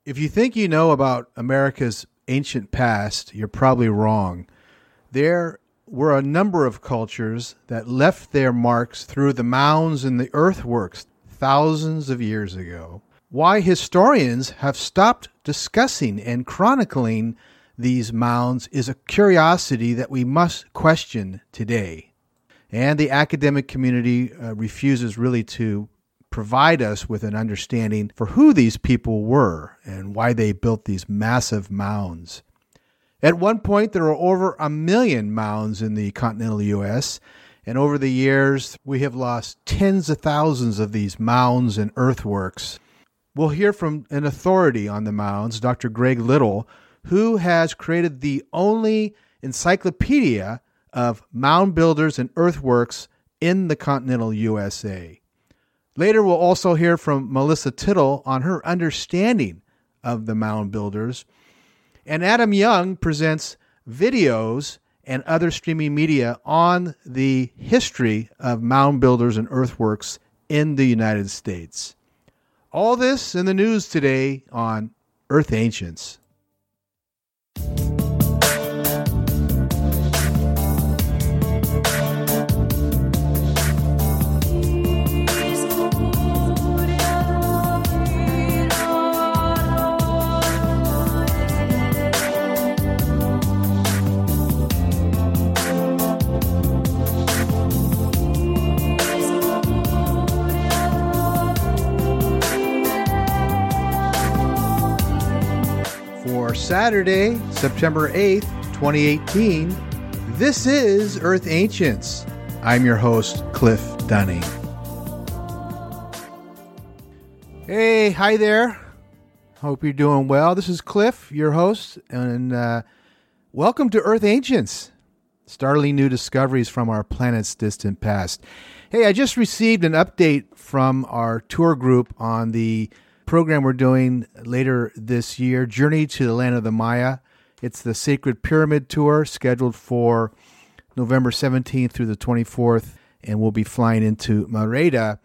If you think you know about America's ancient past, you're probably wrong. There were a number of cultures that left their marks through the mounds and the earthworks thousands of years ago. Why historians have stopped discussing and chronicling these mounds is a curiosity that we must question today. And the academic community refuses really to provide us with an understanding for who these people were and why they built these massive mounds. At one point, there were over 1 million mounds in the continental U.S., and over the years, we have lost tens of thousands of these mounds and earthworks. We'll hear from an authority on the mounds, Dr. Greg Little, who has created the only encyclopedia of mound builders and earthworks in the continental USA. Later, we'll also hear from Melissa Tittle on her understanding of the mound builders. And Adam Young presents videos and other streaming media on the history of mound builders and earthworks in the United States. All this in the news today on Earth Ancients. Saturday, September 8th, 2018. This is Earth Ancients. I'm your host, Cliff Dunning. Hey, hi there. Hope you're doing well. This is Cliff, your host, and welcome to Earth Ancients. Startling new discoveries from our planet's distant past. Hey, I just received an update from our tour group on the program we're doing later this year, Journey to the Land of the Maya. It's the Sacred Pyramid Tour scheduled for November 17th through the 24th, and we'll be flying into Merida.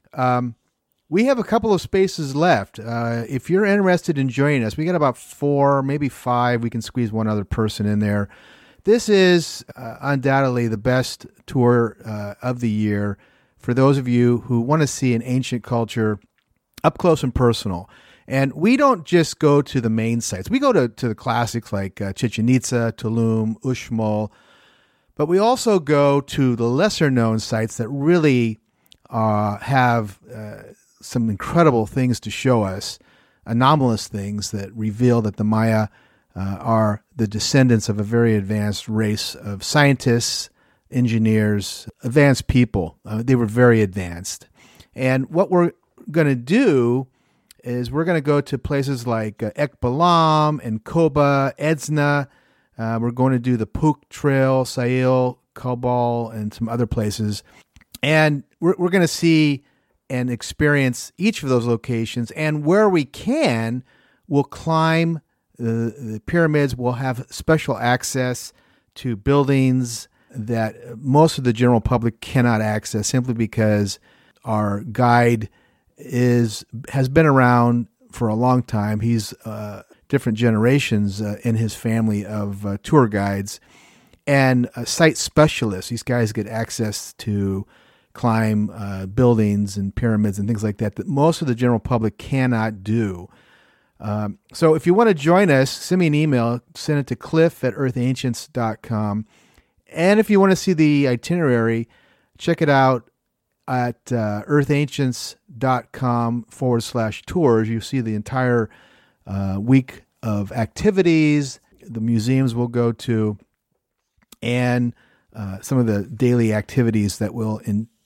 We have a couple of spaces left. If you're interested in joining us, we got about 4, maybe 5. We can squeeze one other person in there. This is undoubtedly the best tour of the year for those of you who want to see an ancient culture up close and personal. And we don't just go to the main sites. We go to the classics like Chichen Itza, Tulum, Uxmal, but we also go to the lesser known sites that really have some incredible things to show us, anomalous things that reveal that the Maya are the descendants of a very advanced race of scientists, engineers, advanced people. They were very advanced. And what we're going to do is we're going to go to places like Ekbalam and Koba, Edzna. We're going to do the Puch Trail, Sail, Kabul, and some other places. And we're going to see and experience each of those locations. And where we can, we'll climb the pyramids. We'll have special access to buildings that most of the general public cannot access simply because our guide has been around for a long time. He's different generations in his family of tour guides and site specialists. These guys get access to climb buildings and pyramids and things like that most of the general public cannot do. So if you want to join us, send me an email. Send it to cliff@earthancients.com. And if you want to see the itinerary, check it out at earthancients.com/tours. You see the entire week of activities, the museums we'll go to, and some of the daily activities that we'll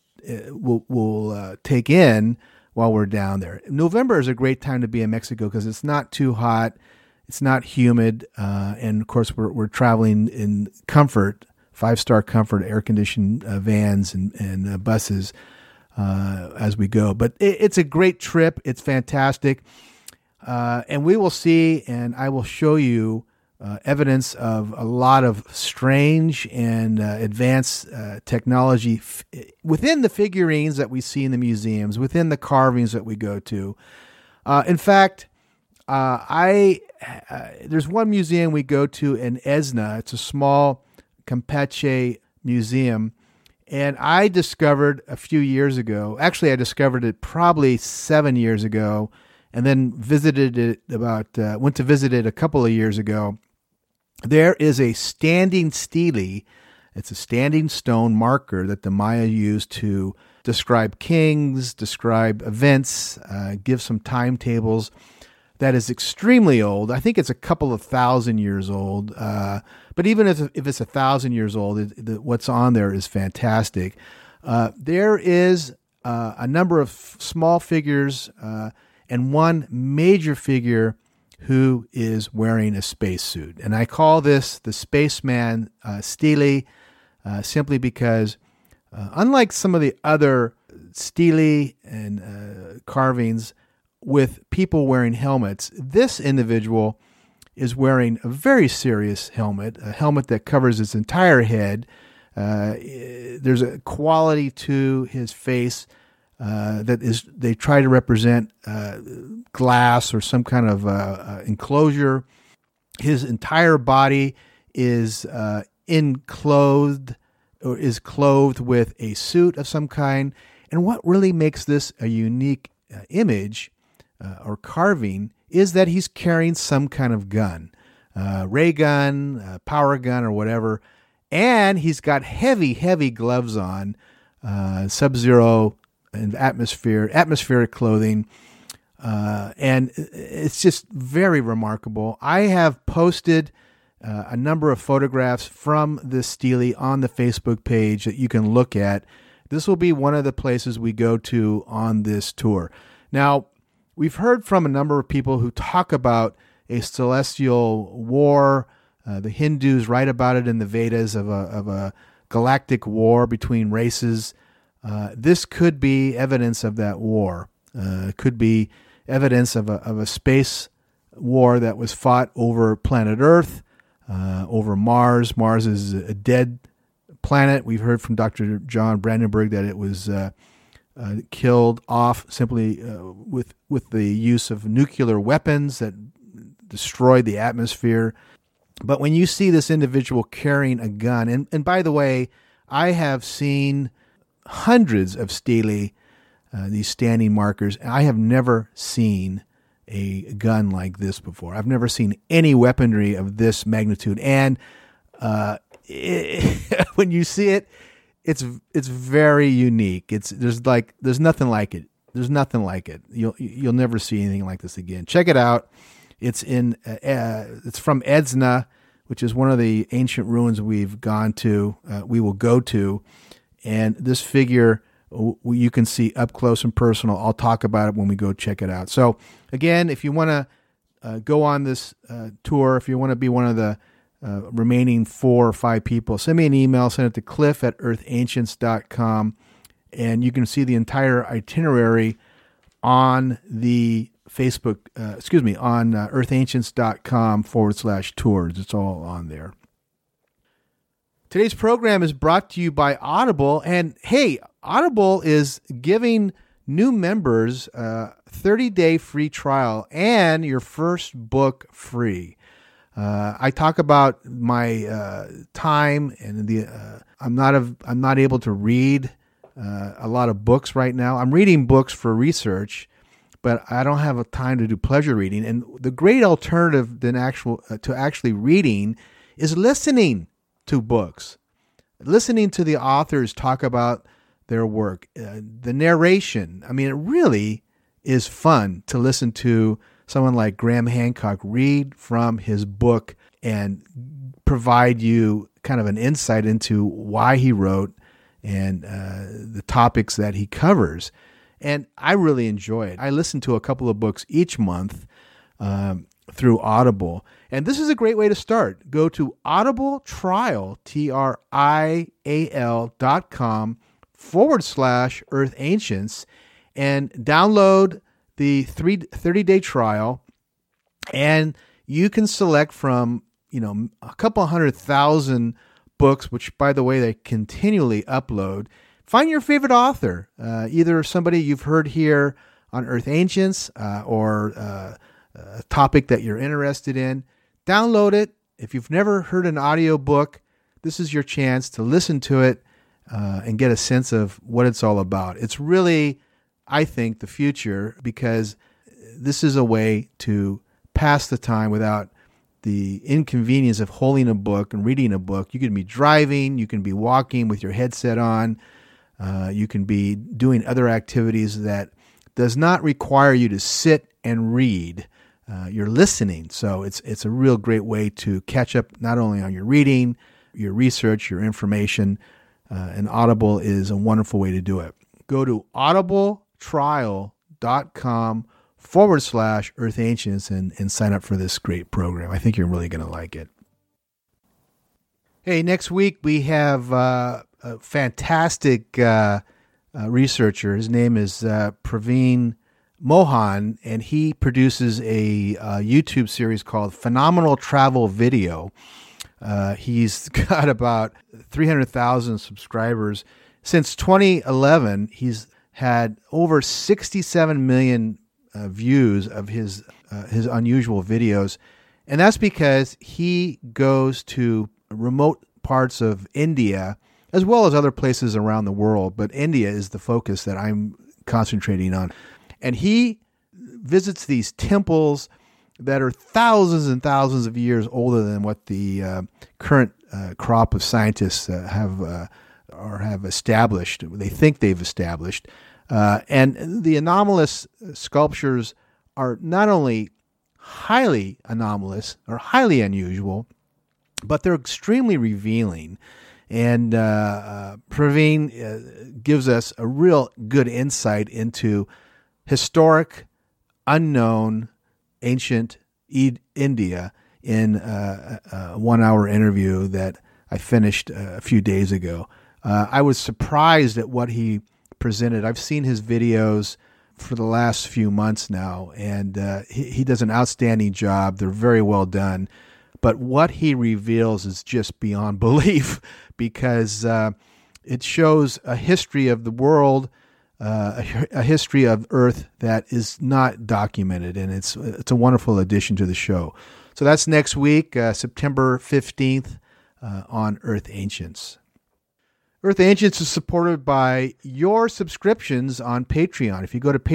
take in while we're down there. November is a great time to be in Mexico because it's not too hot, it's not humid, and of course we're traveling in comfort, 5-star comfort, air-conditioned vans and buses as we go. But it's a great trip. It's fantastic. And we will see, and I will show you evidence of a lot of strange and advanced technology within the figurines that we see in the museums, within the carvings that we go to. In fact, There's one museum we go to in Esna. It's a small Campeche museum. And I discovered a few years ago, actually I discovered it probably 7 years ago, and then went to visit it a couple of years ago. There is a standing stele. It's a standing stone marker that the Maya used to describe kings, describe events, give some timetables. That is extremely old. I think it's a couple of thousand years old. But even if it's 1,000 years old, what's on there is fantastic. There is a number of small figures and one major figure who is wearing a spacesuit. And I call this the Spaceman stele simply because unlike some of the other stele and carvings with people wearing helmets, this individual is wearing a very serious helmet, a helmet that covers his entire head. There's a quality to his face they try to represent glass or some kind of enclosure. His entire body is clothed with a suit of some kind. And what really makes this a unique image or carving is that he's carrying some kind of gun, ray gun, power gun, or whatever. And he's got heavy gloves on, sub-zero and atmospheric clothing. And it's just very remarkable. I have posted a number of photographs from this stele on the Facebook page that you can look at. This will be one of the places we go to on this tour. Now, we've heard from a number of people who talk about a celestial war. The Hindus write about it in the Vedas of a galactic war between races. This could be evidence of that war. It could be evidence of a space war that was fought over planet Earth, over Mars. Mars is a dead planet. We've heard from Dr. John Brandenburg that it was killed off simply with the use of nuclear weapons that destroyed the atmosphere. But when you see this individual carrying a gun, and by the way, I have seen hundreds of stele, these standing markers, and I have never seen a gun like this before. I've never seen any weaponry of this magnitude. And when you see it, it's very unique. There's nothing like it. There's nothing like it. You'll never see anything like this again. Check it out. It's from Esna, which is one of the ancient ruins we will go to. And this figure you can see up close and personal. I'll talk about it when we go check it out. So again, if you want to go on this tour, if you want to be one of the remaining 4 or 5 people, send me an email, send it to cliff@earthancients.com, and you can see the entire itinerary on the Facebook, on earthancients.com/tours. It's all on there. Today's program is brought to you by Audible. And hey, Audible is giving new members a 30-day free trial and your first book free. I talk about my time and I'm not able to read a lot of books right now. I'm reading books for research, but I don't have a time to do pleasure reading. And the great alternative to actually reading is listening to books, listening to the authors talk about their work, the narration. I mean, it really is fun to listen to someone like Graham Hancock read from his book and provide you kind of an insight into why he wrote and the topics that he covers. And I really enjoy it. I listen to a couple of books each month through Audible. And this is a great way to start. Go to audibletrial, trial.com/Earth Ancients and download the 30-day trial. And you can select from, a couple 100,000 books, which, by the way, they continually upload. Find your favorite author, either somebody you've heard here on Earth Ancients or a topic that you're interested in, download it. If you've never heard an audiobook, this is your chance to listen to it and get a sense of what it's all about. It's really, I think, the future, because this is a way to pass the time without the inconvenience of holding a book and reading a book. You can be driving, you can be walking with your headset on, you can be doing other activities that does not require you to sit and read. You're listening, so it's a real great way to catch up not only on your reading, your research, your information, and Audible is a wonderful way to do it. Go to audibletrial.com/Earth Ancients and sign up for this great program. I think you're really going to like it. Hey, next week we have a fantastic researcher. His name is Praveen Mohan, and he produces a YouTube series called Phenomenal Travel Video. He's got about 300,000 subscribers. Since 2011, he's had over 67 million views of his unusual videos. And that's because he goes to remote parts of India, as well as other places around the world. But India is the focus that I'm concentrating on. And he visits these temples that are thousands and thousands of years older than what the current crop of scientists have established. They think they've established. And the anomalous sculptures are not only highly anomalous or highly unusual, but they're extremely revealing. And Praveen gives us a real good insight into historic, unknown, ancient India in a 1-hour interview that I finished a few days ago. I was surprised at what he presented. I've seen his videos for the last few months now, and he does an outstanding job. They're very well done. But what he reveals is just beyond belief, because it shows a history of the world, a history of Earth that is not documented, and it's a wonderful addition to the show. So that's next week, September 15th, on Earth Ancients. Earth Ancients is supported by your subscriptions on Patreon. If you go to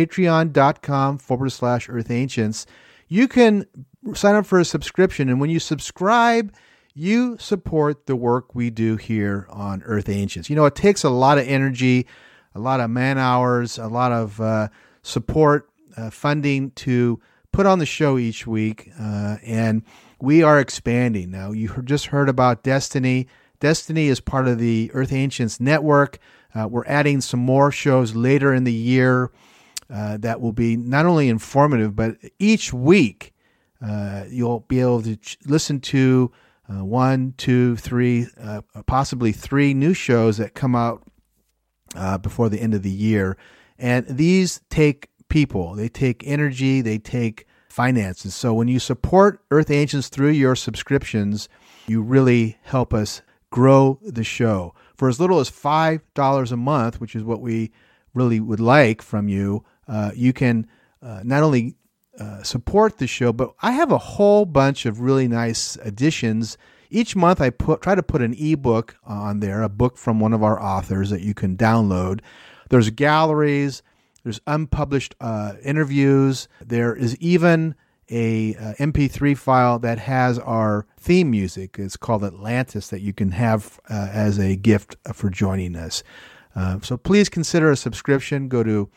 patreon.com/Earth Ancients, you can sign up for a subscription, and when you subscribe, you support the work we do here on Earth Ancients. You know, it takes a lot of energy, a lot of man hours, a lot of support, funding to put on the show each week, and we are expanding. Now, you just heard about Destiny. Destiny is part of the Earth Ancients Network. We're adding some more shows later in the year that will be not only informative, but each week you'll be able to listen to 1, 2, 3, possibly 3 new shows that come out before the end of the year. And these take people, they take energy, they take finances. So when you support Earth Ancients through your subscriptions, you really help us grow the show. For as little as $5 a month, which is what we really would like from you, you can not only support the show, but I have a whole bunch of really nice additions. Each month I try to put an ebook on there, a book from one of our authors that you can download. There's galleries, there's unpublished interviews, there is even a MP3 file that has our theme music. It's called Atlantis, that you can have as a gift for joining us. So please consider a subscription. Go to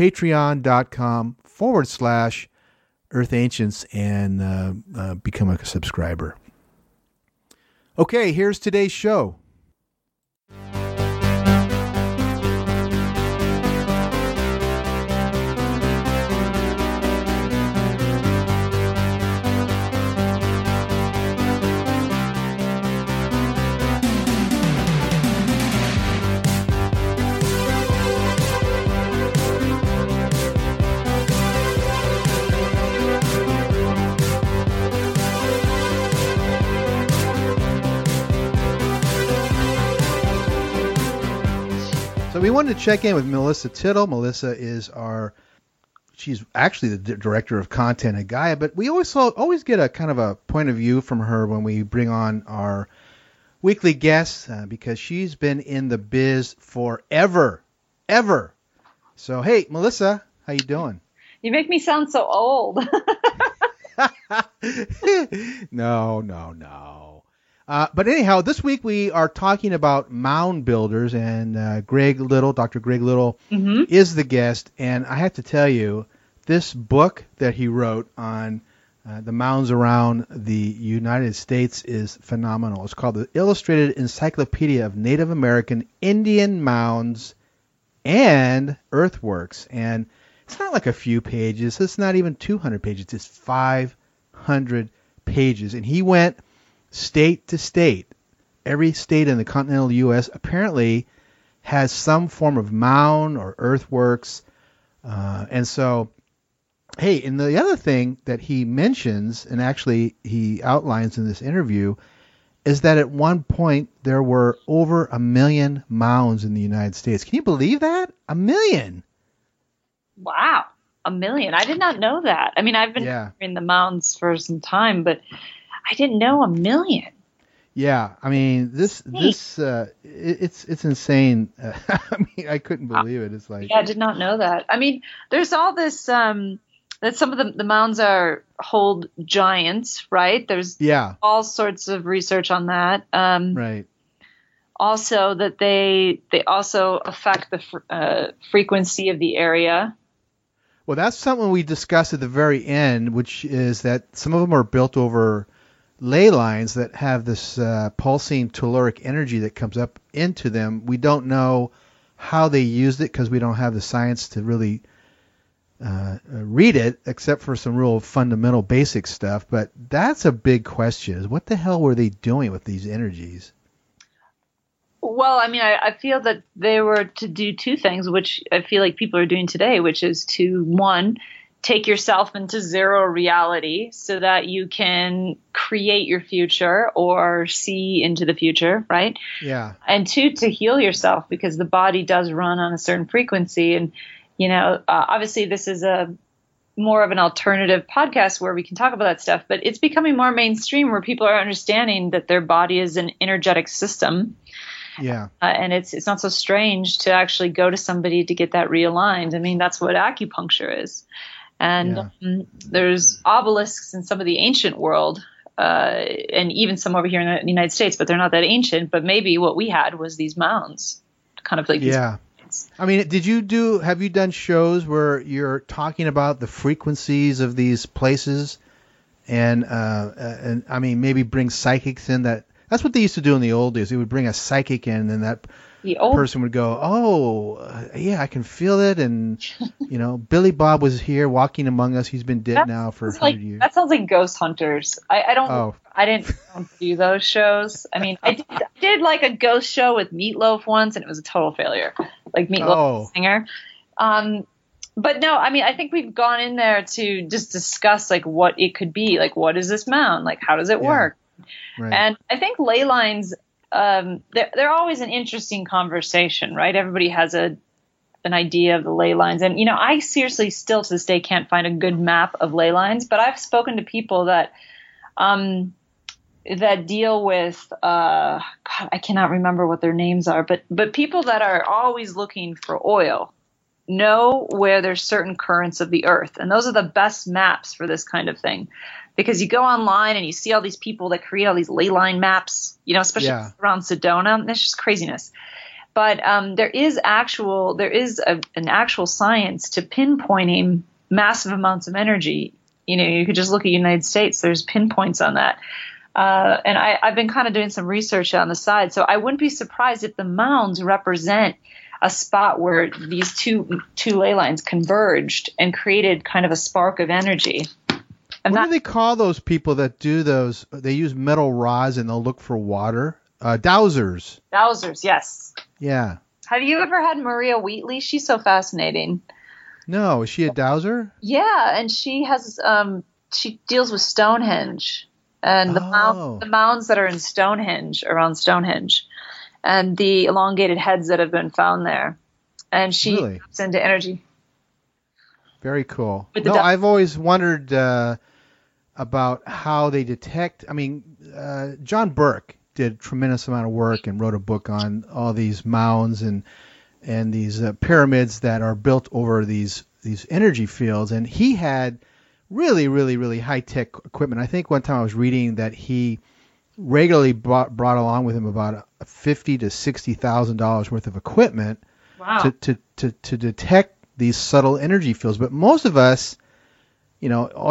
patreon.com/Earth Ancients and become a subscriber. Okay, here's today's show. We wanted to check in with Melissa Tittle. Melissa is our she's actually the director of content at Gaia, but we always get a kind of a point of view from her when we bring on our weekly guests because she's been in the biz forever, ever. So, hey, Melissa, how you doing? You make me sound so old. No. But anyhow, this week we are talking about mound builders, and Dr. Greg Little, is the guest. And I have to tell you, this book that he wrote on the mounds around the United States is phenomenal. It's called The Illustrated Encyclopedia of Native American Indian Mounds and Earthworks. And it's not like a few pages. It's not even 200 pages. It's 500 pages. And he went state to state. Every state in the continental U.S. apparently has some form of mound or earthworks. And so, hey, and the other thing that he mentions, and actually he outlines in this interview, is that at one point there were over 1 million mounds in the United States. Can you believe that? 1 million. Wow. 1 million. I did not know that. I mean, I've been in the mounds for some time, but I didn't know 1 million. Yeah, I mean, it's insane. I mean, I couldn't believe it. It's like, yeah, I did not know that. I mean, there's all this that some of the mounds hold giants, right? There's all sorts of research on that. Right. Also, that they also affect the frequency of the area. Well, that's something we discussed at the very end, which is that some of them are built over ley lines that have this pulsing telluric energy that comes up into them. We don't know how they used it because we don't have the science to really read it, except for some real fundamental basic stuff. But that's a big question, is what the hell were they doing with these energies? Well, I mean, I feel that they were to do two things, which I feel like people are doing today, which is to, one, take yourself into zero reality so that you can create your future or see into the future, right? Yeah. And two, to heal yourself, because the body does run on a certain frequency. And, obviously this is more of an alternative podcast where we can talk about that stuff, but it's becoming more mainstream where people are understanding that their body is an energetic system. Yeah. And it's not so strange to actually go to somebody to get that realigned. I mean, that's what acupuncture is. And there's obelisks in some of the ancient world, and even some over here in the United States, but they're not that ancient. But maybe what we had was these mounds, kind of like these mounds. I mean, have you done shows where you're talking about the frequencies of these places, and I mean, maybe bring psychics in? That's what they used to do in the old days. They would bring a psychic in, and that person would go, "Oh, yeah, I can feel it." And Billy Bob was here walking among us. He's been dead now for 100 years. That sounds like Ghost Hunters. I didn't do those shows. I mean, I did like a ghost show with Meatloaf once, and it was a total failure. Like Meatloaf, the singer. But no, I mean, I think we've gone in there to just discuss like what it could be. Like, what is this mound? Like, how does it work? Right. And I think ley lines, they're always an interesting conversation, right? Everybody has an idea of the ley lines. And, I seriously still to this day can't find a good map of ley lines, but I've spoken to people that deal with, God, I cannot remember what their names are, but people that are always looking for oil know where there's certain currents of the earth. And those are the best maps for this kind of thing. Because you go online and you see all these people that create all these ley line maps, especially around Sedona. That's just craziness. But there is an actual science to pinpointing massive amounts of energy. You could just look at the United States. There's pinpoints on that. And I've been kind of doing some research on the side. So I wouldn't be surprised if the mounds represent a spot where these two ley lines converged and created kind of a spark of energy. What do they call those people that do those? They use metal rods and they'll look for water. Dowsers. Dowsers, yes. Yeah. Have you ever had Maria Wheatley? She's so fascinating. No, is she a dowser? Yeah, and she has she deals with Stonehenge and the mounds that are in Stonehenge, around Stonehenge, and the elongated heads that have been found there. And she taps into energy. Very cool. With I've always wondered about how they detect. I mean, John Burke did a tremendous amount of work and wrote a book on all these mounds and these pyramids that are built over these energy fields. And he had really, really, really high-tech equipment. I think one time I was reading that he regularly brought along with him about $50,000 to $60,000 worth of equipment. Wow. to detect these subtle energy fields. But most of us, we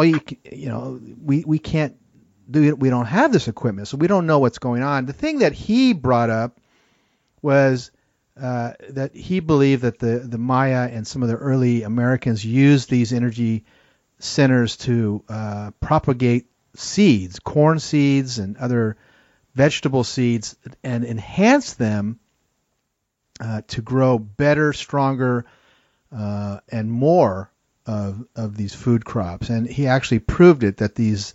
can't do it. We don't have this equipment, so we don't know what's going on. The thing that he brought up was that he believed that the Maya and some of the early Americans used these energy centers to propagate seeds, corn seeds and other vegetable seeds, and enhance them to grow better, stronger, and more of these food crops. And he actually proved it, that these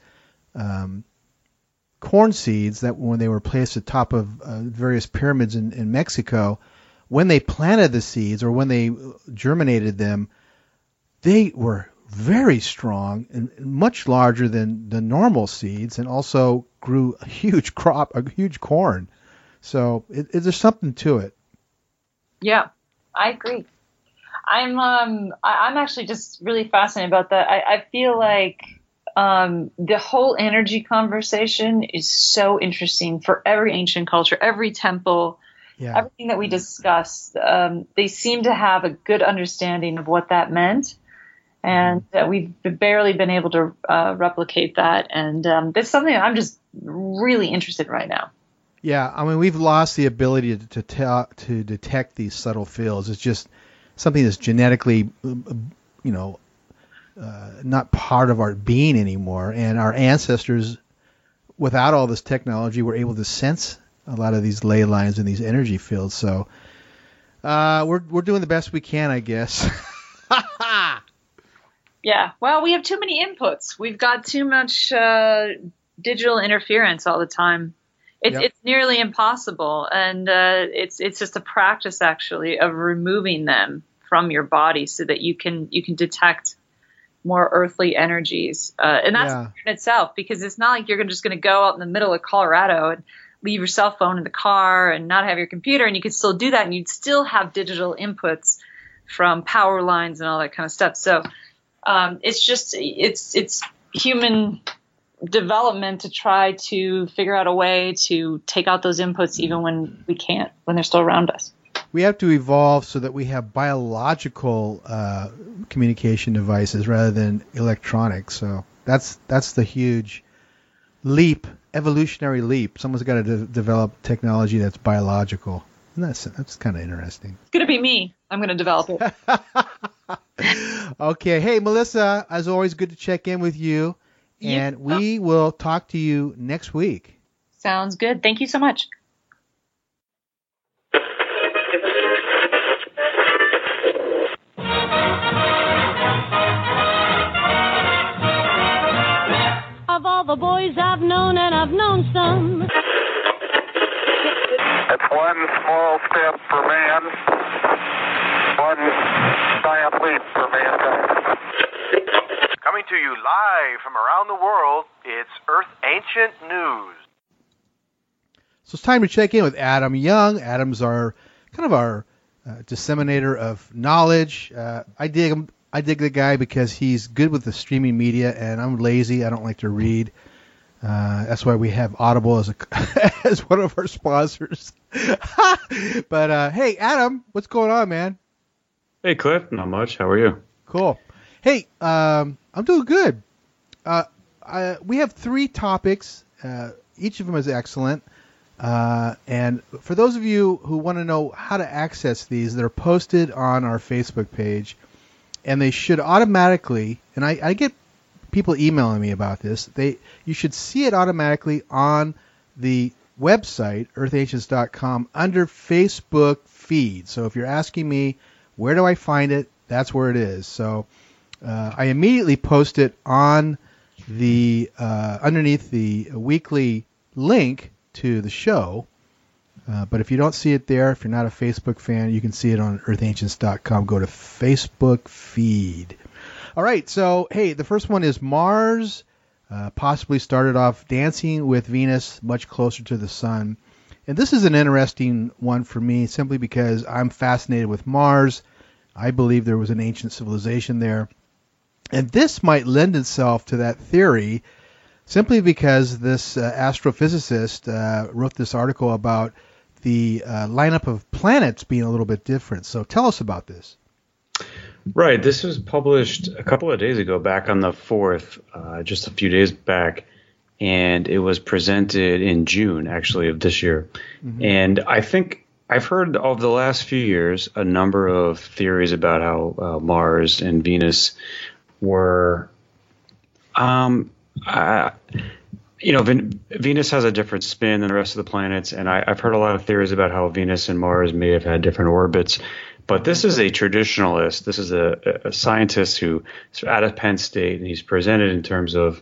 corn seeds, that when they were placed atop of various pyramids in Mexico, when they planted the seeds or when they germinated them, they were very strong and much larger than the normal seeds, and also grew a huge crop, a huge corn. So there's something to it. Yeah, I agree. I'm actually just really fascinated about that. I feel like the whole energy conversation is so interesting for every ancient culture, every temple, everything that we discuss. They seem to have a good understanding of what that meant, and we've barely been able to replicate that. And that's something I'm just really interested in right now. Yeah, I mean, we've lost the ability to detect these subtle fields. It's just something that's genetically, not part of our being anymore. And our ancestors, without all this technology, were able to sense a lot of these ley lines and these energy fields. So we're doing the best we can, I guess. Yeah, well, we have too many inputs. We've got too much digital interference all the time. It's nearly impossible, and it's just a practice, actually, of removing them from your body so that you can detect more earthly energies. And that's in itself, because it's not like you're just going to go out in the middle of Colorado and leave your cell phone in the car and not have your computer, and you could still do that, and you'd still have digital inputs from power lines and all that kind of stuff. So it's human development to try to figure out a way to take out those inputs even when we can't, when they're still around us. We have to evolve so that we have biological communication devices rather than electronic. So that's the huge leap, evolutionary leap. Someone's got to develop technology that's biological. And that's kind of interesting. It's going to be me. I'm going to develop it. Okay. Hey, Melissa, as always, good to check in with you. And we will talk to you next week. Sounds good. Thank you so much. Of all the boys I've known, and I've known some. It's one small step for man, one giant leap for mankind. Coming to you live from around the world, it's Earth Ancient News. So it's time to check in with Adam Young. Adam's our disseminator of knowledge. I dig him. I dig the guy because he's good with the streaming media, and I'm lazy. I don't like to read. That's why we have Audible as one of our sponsors. But hey, Adam, what's going on, man? Hey, Cliff. Not much. How are you? Cool. Hey, I'm doing good. We have 3 topics. Each of them is excellent. And for those of you who want to know how to access these, they're posted on our Facebook page. And they should automatically, and I get people emailing me about this, you should see it automatically on the website, earthancients.com, under Facebook feed. So if you're asking me, where do I find it, that's where it is. So I immediately post it on the underneath the weekly link to the show. But if you don't see it there, if you're not a Facebook fan, you can see it on earthancients.com. Go to Facebook feed. All right. So, hey, the first one is Mars possibly started off dancing with Venus much closer to the sun. And this is an interesting one for me simply because I'm fascinated with Mars. I believe there was an ancient civilization there. And this might lend itself to that theory simply because this astrophysicist wrote this article about the lineup of planets being a little bit different. So tell us about this. Right. This was published a couple of days ago, back on the 4th, just a few days back. And it was presented in June, actually, of this year. Mm-hmm. And I think I've heard over the last few years a number of theories about how Mars and Venus were, Venus has a different spin than the rest of the planets. And I've heard a lot of theories about how Venus and Mars may have had different orbits. But this is a traditionalist. This is a scientist who's out of Penn State, and he's presented in terms of,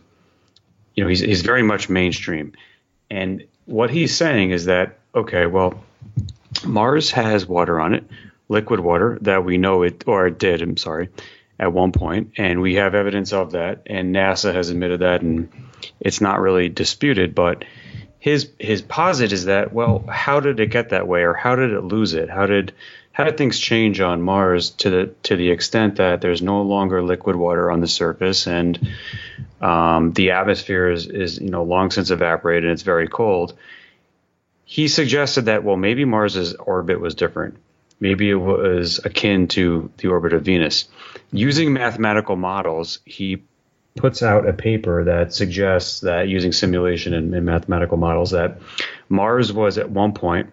he's very much mainstream. And what he's saying is that, okay, well, Mars has water on it, liquid water that we know it did, at one point. And we have evidence of that. And NASA has admitted that, and it's not really disputed. But his posit is that, well, how did it get that way? Or how did it lose it? How did things change on Mars to the extent that there's no longer liquid water on the surface, and the atmosphere is long since evaporated and it's very cold? He suggested that, well, maybe Mars's orbit was different. Maybe it was akin to the orbit of Venus. Using mathematical models, he puts out a paper that suggests that using simulation and mathematical models that Mars was at one point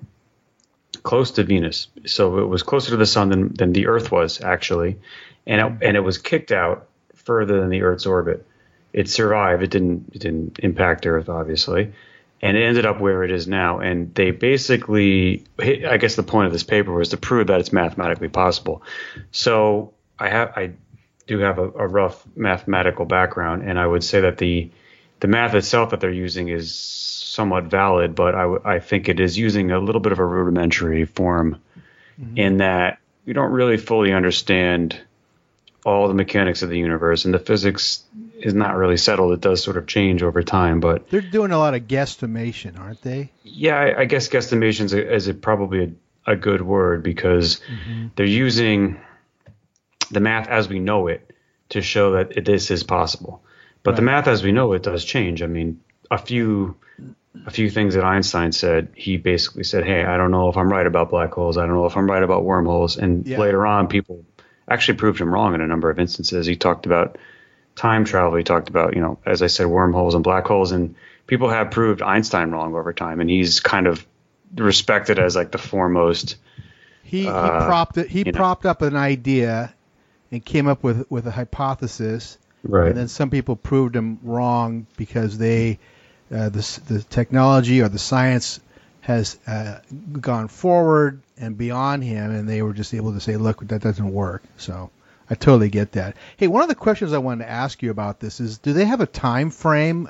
close to Venus. So it was closer to the sun than the Earth was, actually. And it was kicked out further than the Earth's orbit. It survived. It didn't impact Earth, obviously. And it ended up where it is now. And they basically, I guess the point of this paper was to prove that it's mathematically possible. So I do have a rough mathematical background, and I would say that the math itself that they're using is somewhat valid, but I think it is using a little bit of a rudimentary form, mm-hmm. in that we don't really fully understand all the mechanics of the universe, and the physics is not really settled. It does sort of change over time, but they're doing a lot of guesstimation, aren't they? Yeah, I guess guesstimation is probably a good word, because mm-hmm. they're using the math as we know it to show that this is possible. But the math as we know it does change. I mean, a few things that Einstein said, he basically said, hey, I don't know if I'm right about black holes. I don't know if I'm right about wormholes. And later on, people actually proved him wrong in a number of instances. He talked about time travel. He talked about, as I said, wormholes and black holes. And people have proved Einstein wrong over time. And he's kind of respected as like the foremost. He propped up an idea and came up with a hypothesis. Right. And then some people proved him wrong because the technology or the science has gone forward and beyond him, and they were just able to say, look, that doesn't work. So I totally get that. Hey, one of the questions I wanted to ask you about this is, do they have a time frame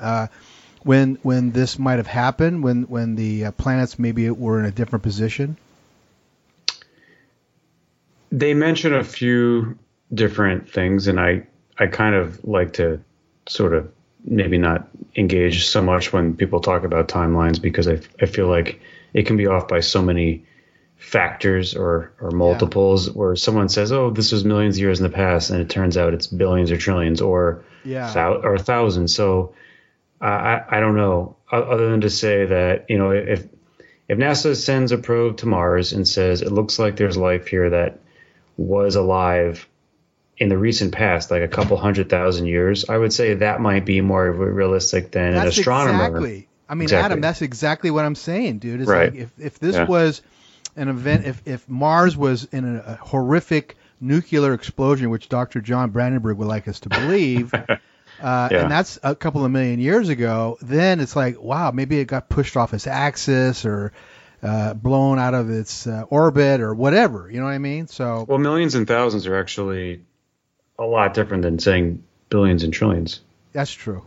when this might have happened, when the planets maybe were in a different position? They mention a few different things, and I kind of like to sort of maybe not engage so much when people talk about timelines, because I feel like it can be off by so many factors or multiples, where someone says, oh, this was millions of years in the past, and it turns out it's billions or trillions or thousands. So I don't know, other than to say that, if NASA sends a probe to Mars and says it looks like there's life here that was alive in the recent past, like a couple 100,000 years, I would say that might be more realistic than an astronomer. Exactly. I mean, Adam, that's exactly what I'm saying, dude. It's right. Like if this was an event, if Mars was in a horrific nuclear explosion, which Dr. John Brandenburg would like us to believe, and that's a couple of million years ago, then it's like, wow, maybe it got pushed off its axis or blown out of its orbit or whatever. You know what I mean? So, well, millions and thousands are actually a lot different than saying billions and trillions. That's true.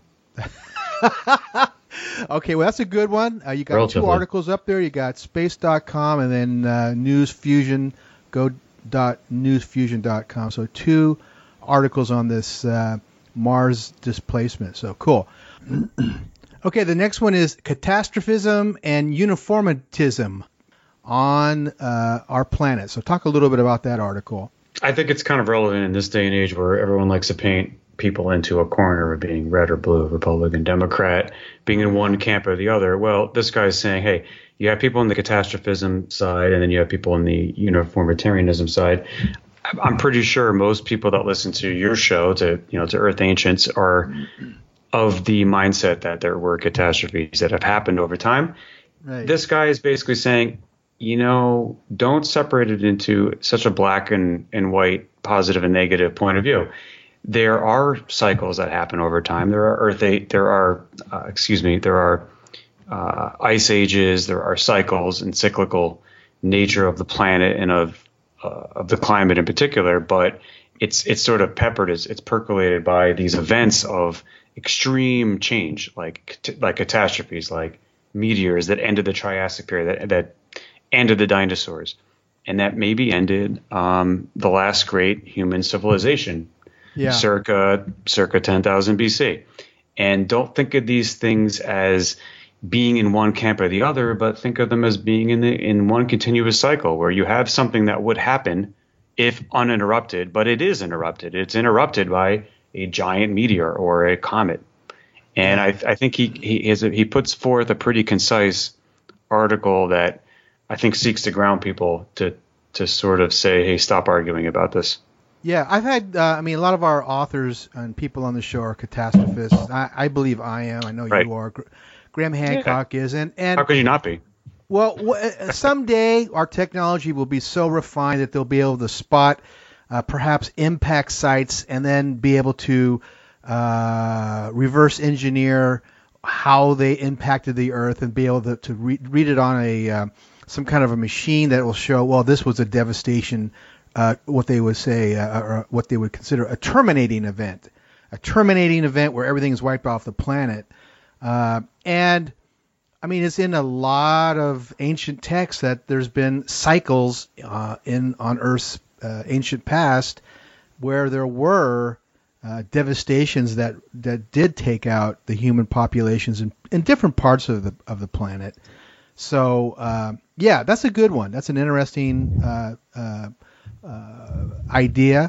Okay, well, that's a good one. You got Relatively. 2 articles up there. You got space.com and then NewsFusion, go.newsfusion.com. So 2 articles on this Mars displacement. So cool. Okay, the next one is catastrophism and uniformitism on our planet. So talk a little bit about that article. I think it's kind of relevant in this day and age where everyone likes to paint people into a corner of being red or blue, Republican, Democrat, being in one camp or the other. Well, this guy's saying, hey, you have people on the catastrophism side, and then you have people on the uniformitarianism side. I'm pretty sure most people that listen to your show, to Earth Ancients, are of the mindset that there were catastrophes that have happened over time. Right. This guy is basically saying, don't separate it into such a black and white, positive and negative point of view. There are cycles that happen over time. There are ice ages. There are cycles and cyclical nature of the planet and of the climate in particular. But it's sort of peppered, it's percolated by these events of extreme change, like catastrophes, like meteors that ended the Triassic period, that ended the dinosaurs, and that maybe ended the last great human civilization, circa 10,000 BC. And don't think of these things as being in one camp or the other, but think of them as being in one continuous cycle where you have something that would happen if uninterrupted, but it is interrupted. It's interrupted by a giant meteor or a comet. And I think he puts forth a pretty concise article that I think seeks to ground people to sort of say, hey, stop arguing about this. Yeah, I've had, a lot of our authors and people on the show are catastrophists. I believe I am. I know you are. Graham Hancock is. And how could you not be? Well, someday our technology will be so refined that they'll be able to spot perhaps impact sites and then be able to reverse engineer how they impacted the Earth and be able to read it on some kind of a machine that will show, well, this was a devastation, what they would say, or what they would consider a terminating event where everything is wiped off the planet. And it's in a lot of ancient texts that there's been cycles on Earth's ancient past where there were devastations that did take out the human populations in different parts of the planet. So that's a good one. That's an interesting idea,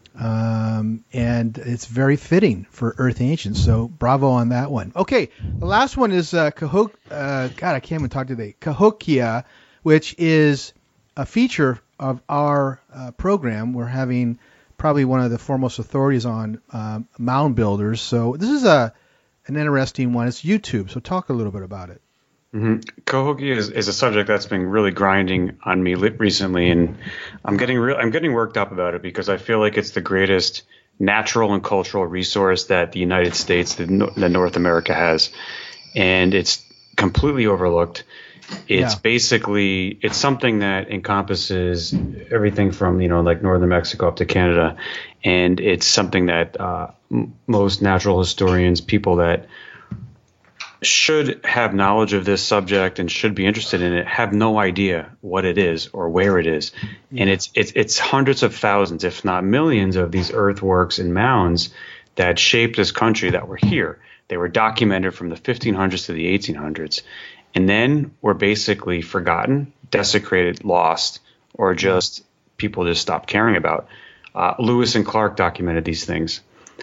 and it's very fitting for Earth Ancients. So bravo on that one. Okay, the last one is God, I can't even talk today. Cahokia, which is a feature of our program. We're having probably one of the foremost authorities on mound builders. So this is an interesting one. It's YouTube. So talk a little bit about it. Mm-hmm. Cahokia is a subject that's been really grinding on me recently, and I'm getting worked up about it because I feel like it's the greatest natural and cultural resource that the United States, that North America has, and it's completely overlooked. It's basically, it's something that encompasses everything from, like northern Mexico up to Canada. And it's something that most natural historians, people that should have knowledge of this subject and should be interested in it, have no idea what it is or where it is. And it's hundreds of thousands, if not millions, of these earthworks and mounds that shaped this country that were here. They were documented from the 1500s to the 1800s. And then were basically forgotten, desecrated, lost, or just people just stopped caring about. Lewis and Clark documented these things.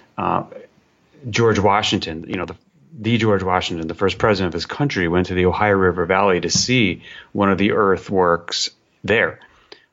George Washington, the George Washington, the first president of this country, went to the Ohio River Valley to see one of the earthworks there.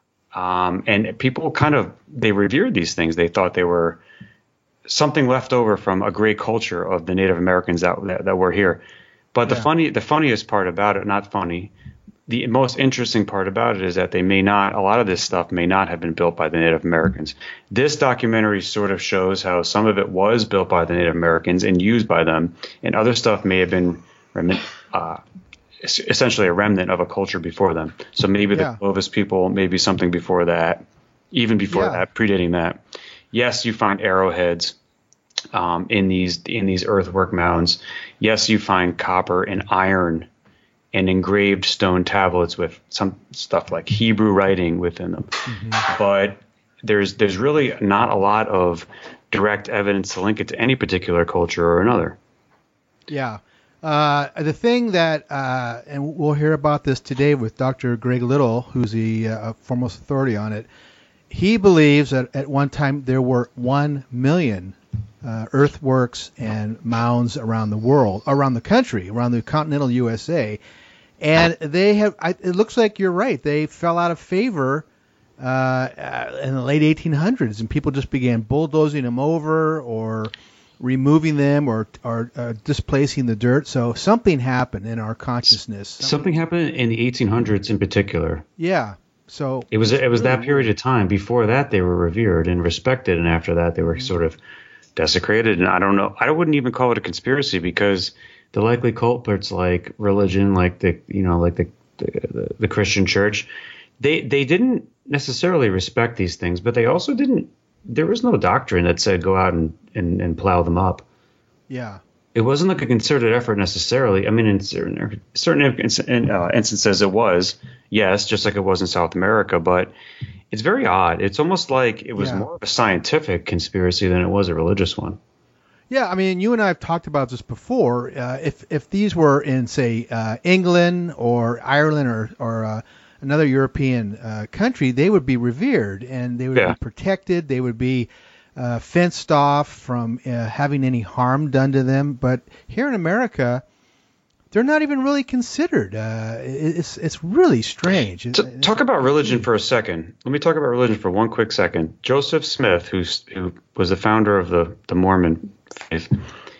And people they revered these things. They thought they were something left over from a great culture of the Native Americans that were here. But the funniest part about it, not funny, the most interesting part about it is that a lot of this stuff may not have been built by the Native Americans. This documentary sort of shows how some of it was built by the Native Americans and used by them, and other stuff may have been essentially a remnant of a culture before them. So maybe the Clovis people, maybe something before that, even before that, predating that. Yes, you find arrowheads in these earthwork mounds. Yes, you find copper and iron and engraved stone tablets with some stuff like Hebrew writing within them. Mm-hmm. But there's really not a lot of direct evidence to link it to any particular culture or another. Yeah. The thing that, and we'll hear about this today with Dr. Greg Little, who's the foremost authority on it. He believes that at one time there were 1 million earthworks and mounds around the world, around the country, around the continental USA. And they have, it looks like you're right, they fell out of favor in the late 1800s, and people just began bulldozing them over or removing them or displacing the dirt. So something happened in our consciousness. Something happened in the 1800s in particular. Yeah. So it was that period of time. Before that, they were revered and respected, and after that, they were sort of desecrated. And I don't know. I wouldn't even call it a conspiracy, because the likely culprits, like religion, like the Christian church, they didn't necessarily respect these things, but they also didn't. There was no doctrine that said go out and plow them up. Yeah. It wasn't like a concerted effort necessarily. I mean, in certain instances it was, yes, just like it was in South America, but it's very odd. It's almost like it was more of a scientific conspiracy than it was a religious one. Yeah, I mean, you and I have talked about this before. If these were in, say, England or Ireland or another European country, they would be revered and they would be protected. They would be fenced off from having any harm done to them. But here in America, they're not even really considered. It's really strange. Talk about religion for a second. Let me talk about religion for one quick second. Joseph Smith, who was the founder of the Mormon faith,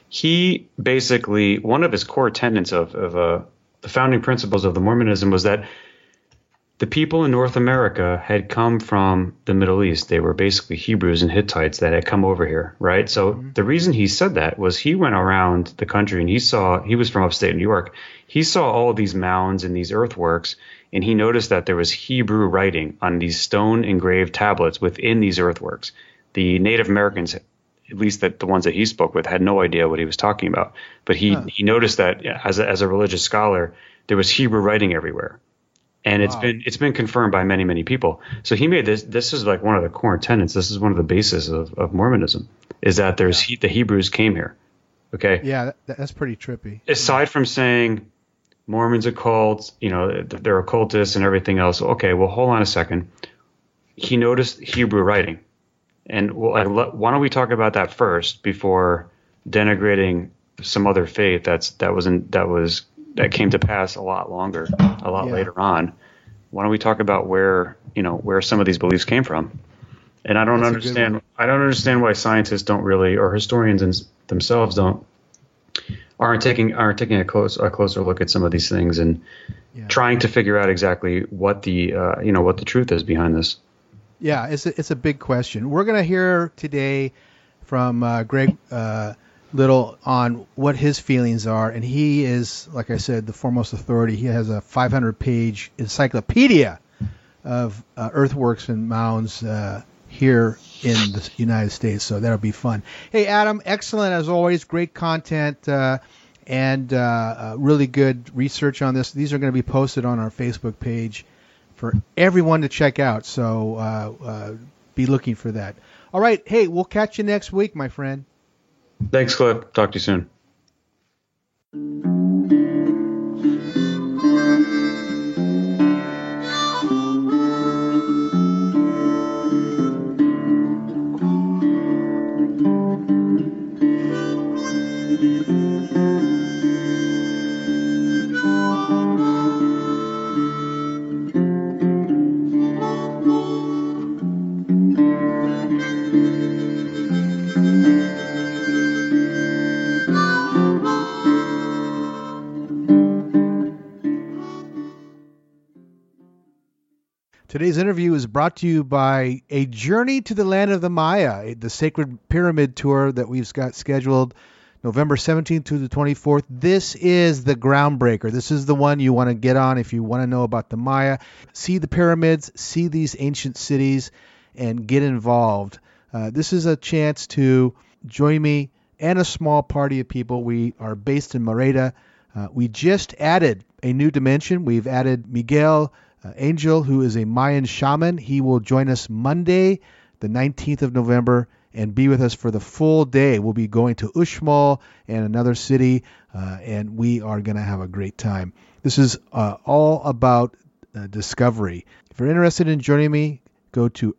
he basically, one of his core tenets of the founding principles of the Mormonism was that the people in North America had come from the Middle East. They were basically Hebrews and Hittites that had come over here, right? So the reason he said that was he went around the country and he was from upstate New York. He saw all of these mounds and these earthworks, and he noticed that there was Hebrew writing on these stone engraved tablets within these earthworks. The Native Americans, at least the ones that he spoke with, had no idea what he was talking about. But he noticed that as a religious scholar, there was Hebrew writing everywhere. And it's been confirmed by many, many people. So he made this is like one of the core tenets. This is one of the bases of Mormonism, is that the Hebrews came here. Okay. Yeah, that's pretty trippy. Aside from saying Mormons are cults, they're occultists and everything else. Okay, well, hold on a second. He noticed Hebrew writing. And why don't we talk about that first before denigrating some other faith that came to pass a lot later on. Why don't we talk about where some of these beliefs came from? And I don't understand why scientists don't really, or historians themselves aren't taking a closer look at some of these things and trying to figure out exactly what the truth is behind this. Yeah, it's a big question. We're going to hear today from Greg Little on what his feelings are, and he is, like I said, the foremost authority. He has a 500-page encyclopedia of earthworks and mounds here in the United States, so that'll be fun. Hey, Adam, excellent as always, great content and really good research on this. These are going to be posted on our Facebook page for everyone to check out, so be looking for that. All right, hey, we'll catch you next week, my friend. Thanks, Cliff. Talk to you soon. Today's interview is brought to you by A Journey to the Land of the Maya, the Sacred Pyramid Tour that we've got scheduled November 17th to the 24th. This is the groundbreaker. This is the one you want to get on if you want to know about the Maya. See the pyramids, see these ancient cities, and get involved. This is a chance to join me and a small party of people. We are based in Merida. We just added a new dimension. We've added Miguel Angel, who is a Mayan shaman. He will join us Monday the 19th of November, and be with us for the full day. We'll be going to Uxmal and another city, and we are going to have a great time. This is all about discovery. If you're interested in joining me, go to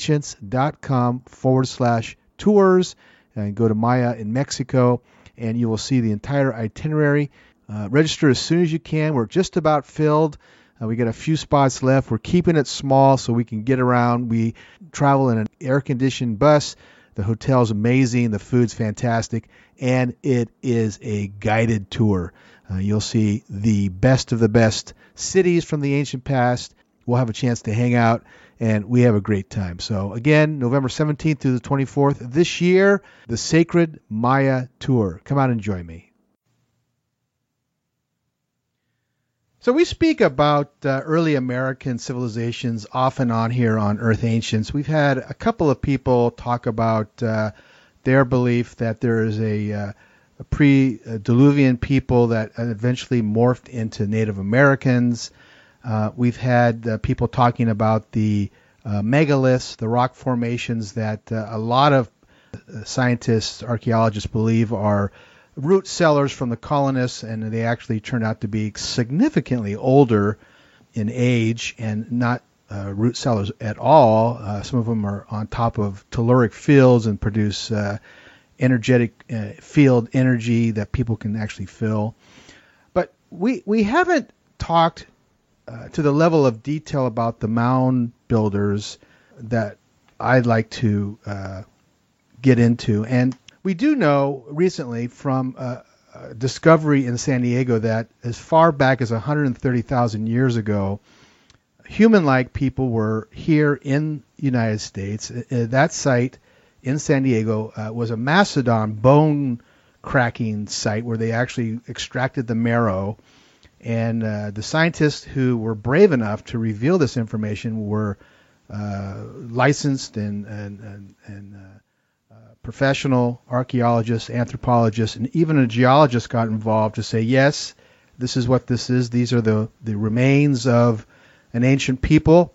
earthancients.com/tours and go to Maya in Mexico, and you will see the entire itinerary. Register as soon as you can. We're just about filled. We got a few spots left. We're keeping it small so we can get around. We travel in an air-conditioned bus. The hotel's amazing. The food's fantastic. And it is a guided tour. You'll see the best of the best cities from the ancient past. We'll have a chance to hang out, and we have a great time. So again, November 17th through the 24th this year, the Sacred Maya Tour. Come out and join me. So we speak about early American civilizations off and on here on Earth Ancients. We've had a couple of people talk about their belief that there is a pre-Diluvian people that eventually morphed into Native Americans. We've had people talking about the megaliths, the rock formations that a lot of scientists, archaeologists believe are root cellars from the colonists, and they actually turned out to be significantly older in age and not root cellars at all. Some of them are on top of telluric fields and produce energetic field energy that people can actually feel. But we haven't talked to the level of detail about the mound builders that I'd like to get into. And we do know recently from a discovery in San Diego that as far back as 130,000 years ago, human-like people were here in the United States. That site in San Diego was a mastodon bone-cracking site where they actually extracted the marrow. And the scientists who were brave enough to reveal this information were licensed and professional archaeologists, anthropologists, and even a geologist got involved to say, yes, this is what this is. These are the remains of an ancient people.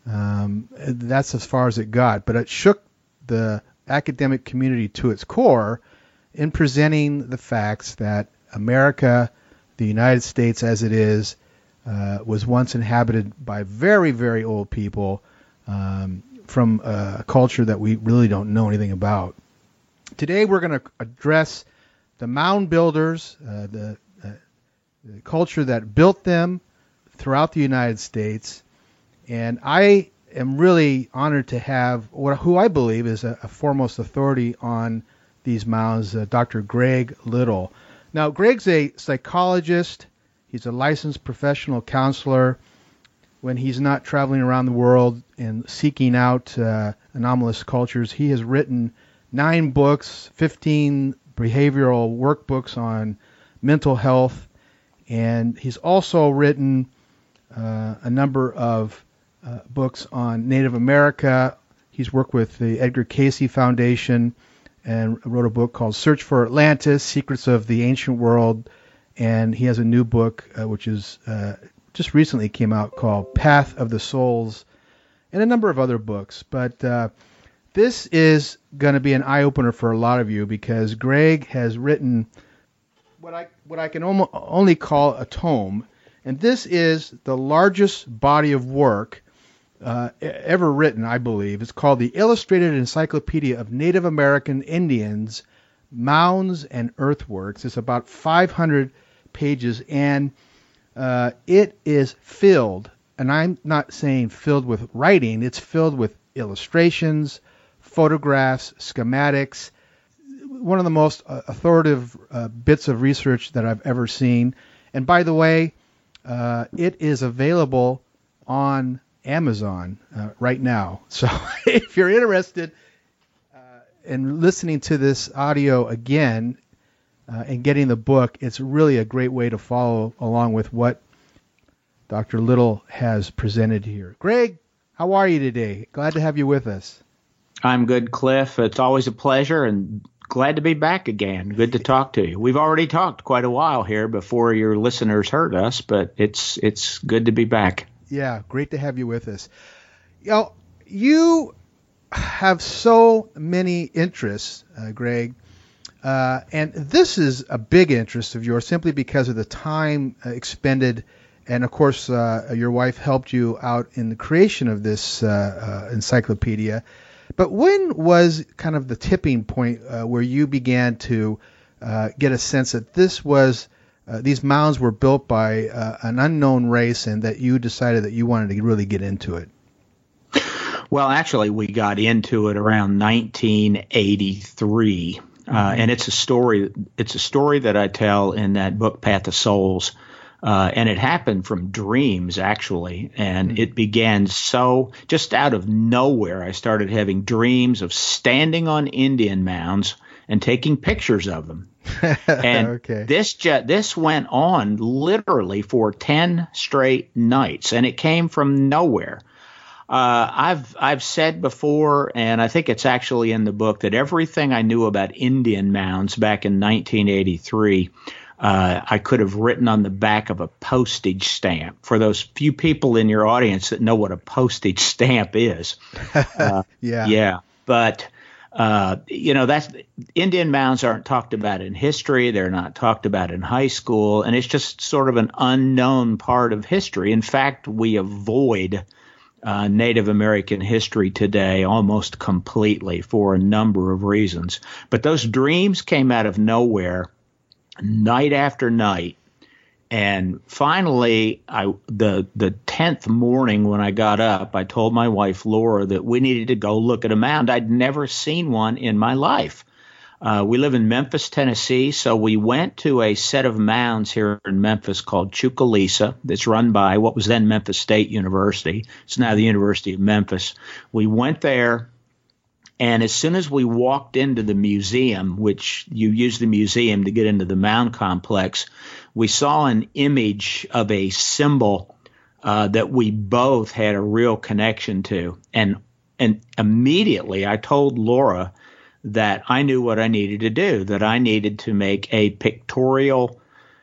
That's as far as it got. But it shook the academic community to its core in presenting the facts that America, the United States as it is, was once inhabited by very, very old people from a culture that we really don't know anything about. Today we're going to address the mound builders, the culture that built them throughout the United States. And I am really honored to have who I believe is a foremost authority on these mounds, Dr. Greg Little. Now, Greg's a psychologist. He's a licensed professional counselor. When he's not traveling around the world and seeking out anomalous cultures, he has written 9 books, 15 behavioral workbooks on mental health, and he's also written a number of books on Native America. He's worked with the Edgar Cayce Foundation and wrote a book called Search for Atlantis, Secrets of the Ancient World, and he has a new book which is just recently came out called Path of the Souls, and a number of other books. But this is going to be an eye-opener for a lot of you because Greg has written what I can only call a tome, and this is the largest body of work ever written, I believe. It's called the Illustrated Encyclopedia of Native American Indians, Mounds and Earthworks. It's about 500 pages, and it is filled, and I'm not saying filled with writing, it's filled with illustrations, photographs, schematics, one of the most authoritative bits of research that I've ever seen. And by the way, it is available on Amazon right now. So if you're interested in listening to this audio again and getting the book, it's really a great way to follow along with what Dr. Little has presented here. Greg, how are you today? Glad to have you with us. I'm good, Cliff. It's always a pleasure and glad to be back again. Good to talk to you. We've already talked quite a while here before your listeners heard us, but it's good to be back. Yeah, great to have you with us. You have so many interests, Greg, and this is a big interest of yours simply because of the time expended. And, of course, your wife helped you out in the creation of this encyclopedia. But when was kind of the tipping point where you began to get a sense that this was these mounds were built by an unknown race and that you decided that you wanted to really get into it? Well, actually, we got into it around 1983, and it's a story that I tell in that book, Path of Souls, and it happened from dreams, actually, and it began just out of nowhere. I started having dreams of standing on Indian mounds and taking pictures of them. And okay. This went on literally for 10 straight nights, and it came from nowhere. I've said before, and I think it's actually in the book, that everything I knew about Indian mounds back in 1983, I could have written on the back of a postage stamp. For those few people in your audience that know what a postage stamp is, yeah. But that's Indian mounds aren't talked about in history. They're not talked about in high school, and it's just sort of an unknown part of history. In fact, we avoid Native American history today almost completely for a number of reasons. But those dreams came out of nowhere, night after night. And finally, the 10th morning when I got up, I told my wife, Laura, that we needed to go look at a mound. I'd never seen one in my life. We live in Memphis, Tennessee, so we went to a set of mounds here in Memphis called Chucalissa that's run by what was then Memphis State University. It's now the University of Memphis. We went there, and as soon as we walked into the museum, which you use the museum to get into the mound complex, we saw an image of a symbol that we both had a real connection to. And immediately I told Laura that I knew what I needed to do, that I needed to make a pictorial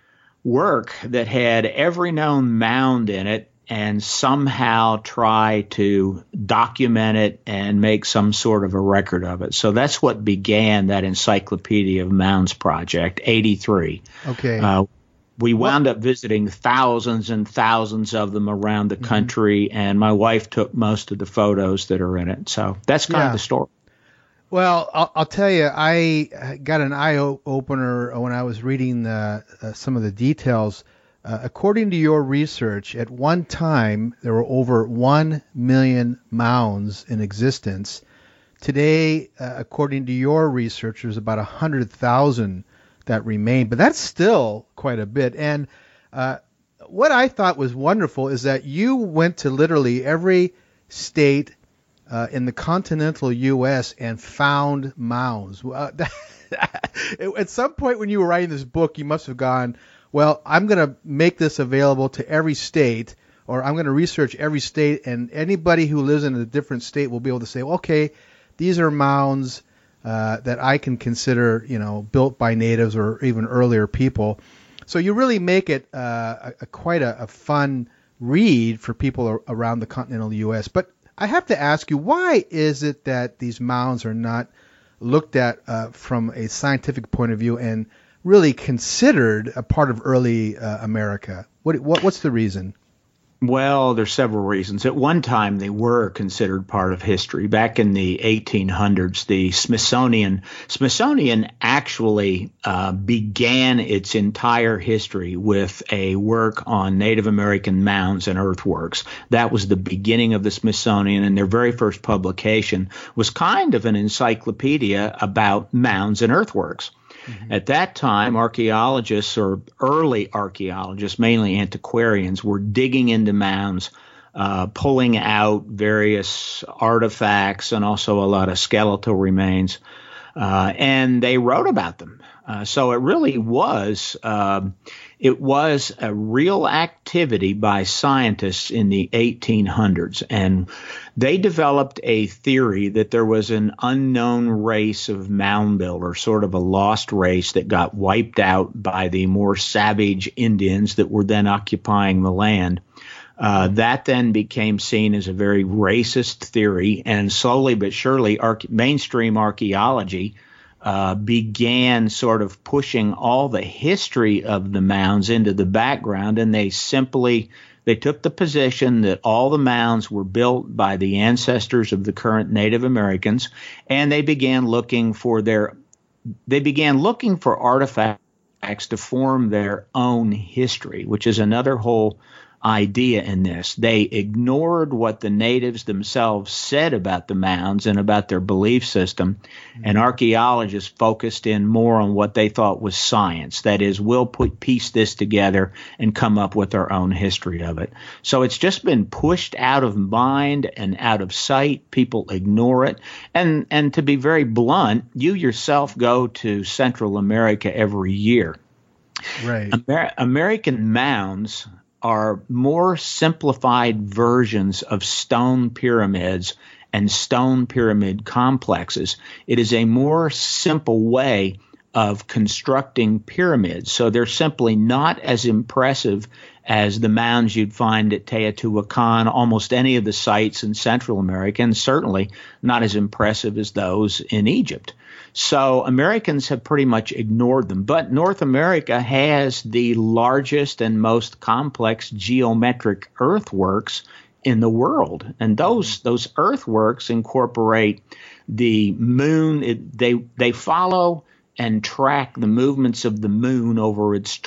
work that had every known mound in it and somehow try to document it and make some sort of a record of it. So that's what began that Encyclopedia of Mounds project, 83. Okay. We wound up visiting thousands and thousands of them around the country, and my wife took most of the photos that are in it. So that's kind of the story. Well, I'll tell you, I got an eye-opener when I was reading some of the details. According to your research, at one time, there were over 1 million mounds in existence. Today, according to your research, there's about 100,000 that remain, but that's still quite a bit. And what I thought was wonderful is that you went to literally every state in the continental U.S. and found mounds. At some point when you were writing this book, you must have gone, well, I'm going to make this available to every state, or I'm going to research every state, and anybody who lives in a different state will be able to say, okay, these are mounds that I can consider, built by natives or even earlier people. So you really make it quite a fun read for people around the continental U.S. But I have to ask you, why is it that these mounds are not looked at from a scientific point of view and really considered a part of early America? What's the reason? Well, there's several reasons. At one time, they were considered part of history. Back in the 1800s, the Smithsonian actually began its entire history with a work on Native American mounds and earthworks. That was the beginning of the Smithsonian, and their very first publication was kind of an encyclopedia about mounds and earthworks. At that time, archaeologists, or early archaeologists, mainly antiquarians, were digging into mounds, pulling out various artifacts and also a lot of skeletal remains, and they wrote about them. So it really was a real activity by scientists in the 1800s, and they developed a theory that there was an unknown race of mound builders, sort of a lost race that got wiped out by the more savage Indians that were then occupying the land. That then became seen as a very racist theory, and slowly but surely mainstream archaeology began sort of pushing all the history of the mounds into the background, and they took the position that all the mounds were built by the ancestors of the current Native Americans, and they began looking for artifacts to form their own history, which is another whole idea in this. They ignored what the natives themselves said about the mounds and about their belief system, and archaeologists focused in more on what they thought was science. That is, we'll piece this together and come up with our own history of it. So it's just been pushed out of mind and out of sight. People ignore it. And to be very blunt, you yourself go to Central America every year. Right. American mounds are more simplified versions of stone pyramids and stone pyramid complexes. It is a more simple way of constructing pyramids. So they're simply not as impressive as the mounds you'd find at Teotihuacan, almost any of the sites in Central America, and certainly not as impressive as those in Egypt. So Americans have pretty much ignored them. But North America has the largest and most complex geometric earthworks in the world. And those earthworks incorporate the moon. They follow and track the movements of the moon over its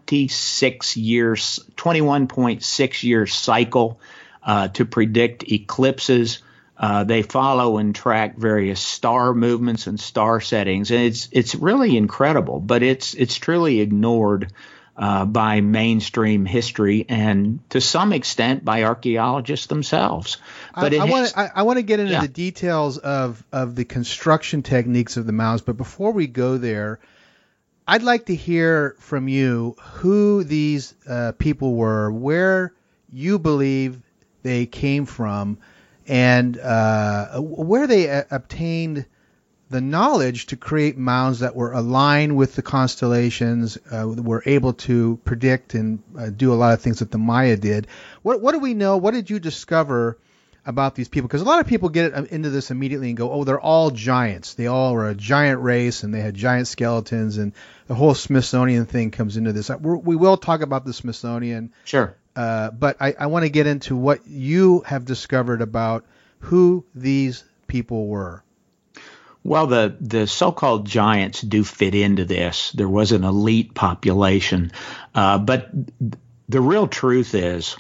21.6 year cycle to predict eclipses. They follow and track various star movements and star settings, and it's really incredible. But it's truly ignored by mainstream history and to some extent by archaeologists themselves. But I want to get into the details of the construction techniques of the mounds, but before we go there, I'd like to hear from you who these people were, where you believe they came from, and where they obtained the knowledge to create mounds that were aligned with the constellations, were able to predict and do a lot of things that the Maya did. What do we know? What did you discover about these people? Because a lot of people get into this immediately and go, oh, they're all giants. They all were a giant race, and they had giant skeletons, and the whole Smithsonian thing comes into this. We will talk about the Smithsonian. Sure. But I want to get into what you have discovered about who these people were. Well, the so-called giants do fit into this. There was an elite population. But the real truth is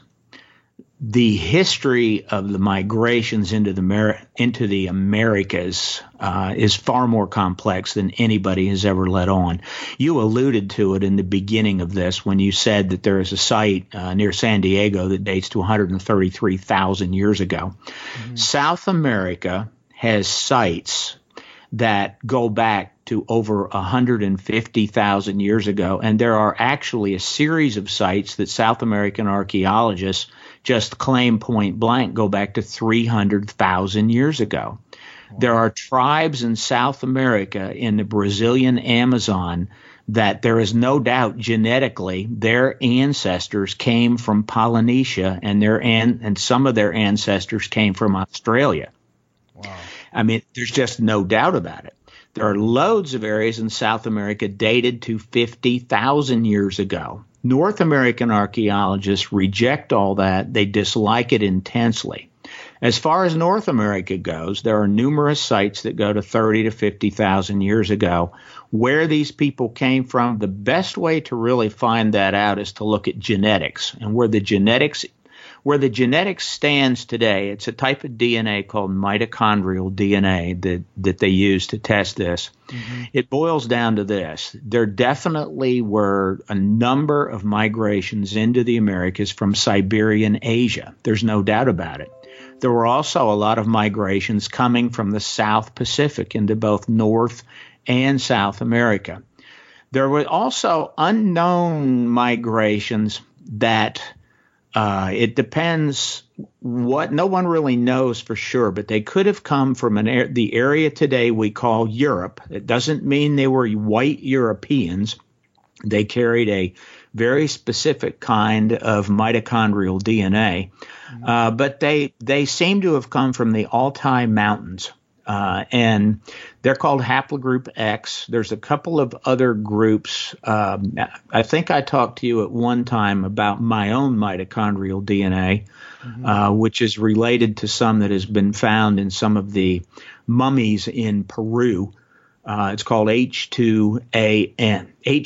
the history of the migrations into the Americas is far more complex than anybody has ever let on. You alluded to it in the beginning of this when you said that there is a site near San Diego that dates to 133,000 years ago. Mm-hmm. South America has sites that go back to over 150,000 years ago, and there are actually a series of sites that South American archaeologists just claim point blank go back to 300,000 years ago. Wow. There are tribes in South America in the Brazilian Amazon that there is no doubt genetically their ancestors came from Polynesia, and some of their ancestors came from Australia. Wow. I mean, there's just no doubt about it. There are loads of areas in South America dated to 50,000 years ago. North American archaeologists reject all that. They dislike it intensely. As far as North America goes, there are numerous sites that go to 30 to 50,000 years ago. Where these people came from, the best way to really find that out is to look at genetics. And where the genetics stands today, it's a type of DNA called mitochondrial DNA that they use to test this. Mm-hmm. It boils down to this. There definitely were a number of migrations into the Americas from Siberian Asia. There's no doubt about it. There were also a lot of migrations coming from the South Pacific into both North and South America. There were also unknown migrations that it depends what no one really knows for sure, but they could have come from the area today we call Europe. It doesn't mean they were white Europeans. They carried a very specific kind of mitochondrial DNA. But they seem to have come from the Altai Mountains. And they're called haplogroup X. There's a couple of other groups. I think I talked to you at one time about my own mitochondrial DNA, which is related to some that has been found in some of the mummies in Peru. It's called H2A2A.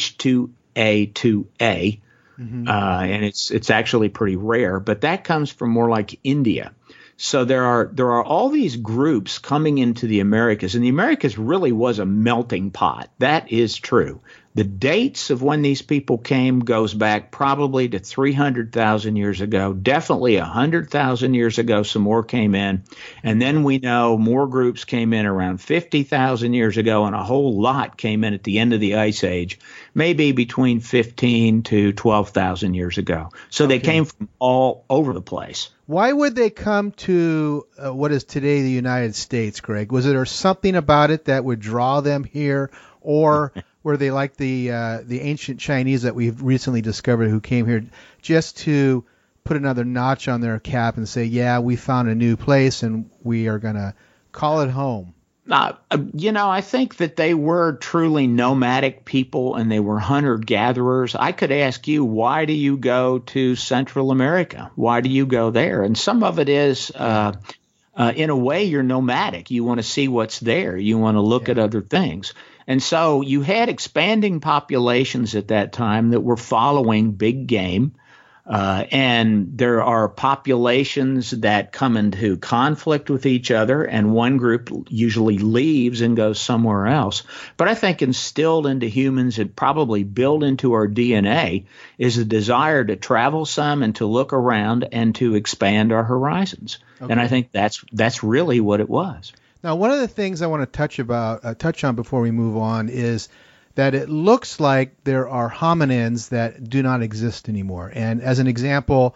And it's actually pretty rare, but that comes from more like India. So there are all these groups coming into the Americas, and the Americas really was a melting pot. That is true. The dates of when these people came goes back probably to 300,000 years ago, definitely 100,000 years ago. Some more came in, and then we know more groups came in around 50,000 years ago, and a whole lot came in at the end of the Ice Age, maybe between 15 to 12,000 years ago. So they came from all over the place. Why would they come to what is today the United States, Greg? Was there something about it that would draw them here, or were they like the ancient Chinese that we've recently discovered who came here just to put another notch on their cap and say, yeah, we found a new place and we are going to call it home? I think that they were truly nomadic people and they were hunter-gatherers. I could ask you, why do you go to Central America? Why do you go there? And some of it is, in a way, you're nomadic. You want to see what's there. You want to look at other things. And so you had expanding populations at that time that were following big game. And there are populations that come into conflict with each other, and one group usually leaves and goes somewhere else. But I think instilled into humans and probably built into our DNA is a desire to travel some and to look around and to expand our horizons. Okay. And I think that's really what it was. Now, one of the things I want to touch on before we move on is that it looks like there are hominins that do not exist anymore. And as an example,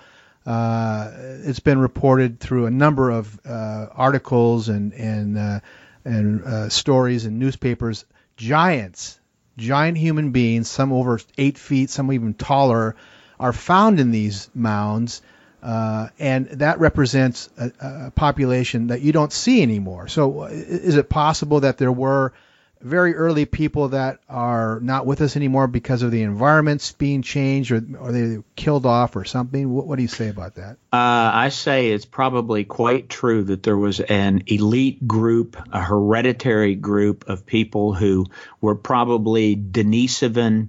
it's been reported through a number of articles and stories and newspapers. Giant human beings, some over 8 feet, some even taller, are found in these mounds. And that represents a population that you don't see anymore. So is it possible that there were very early people that are not with us anymore because of the environments being changed, or they killed off or something? What do you say about that? I say it's probably quite true that there was an elite group, a hereditary group of people who were probably Denisovan,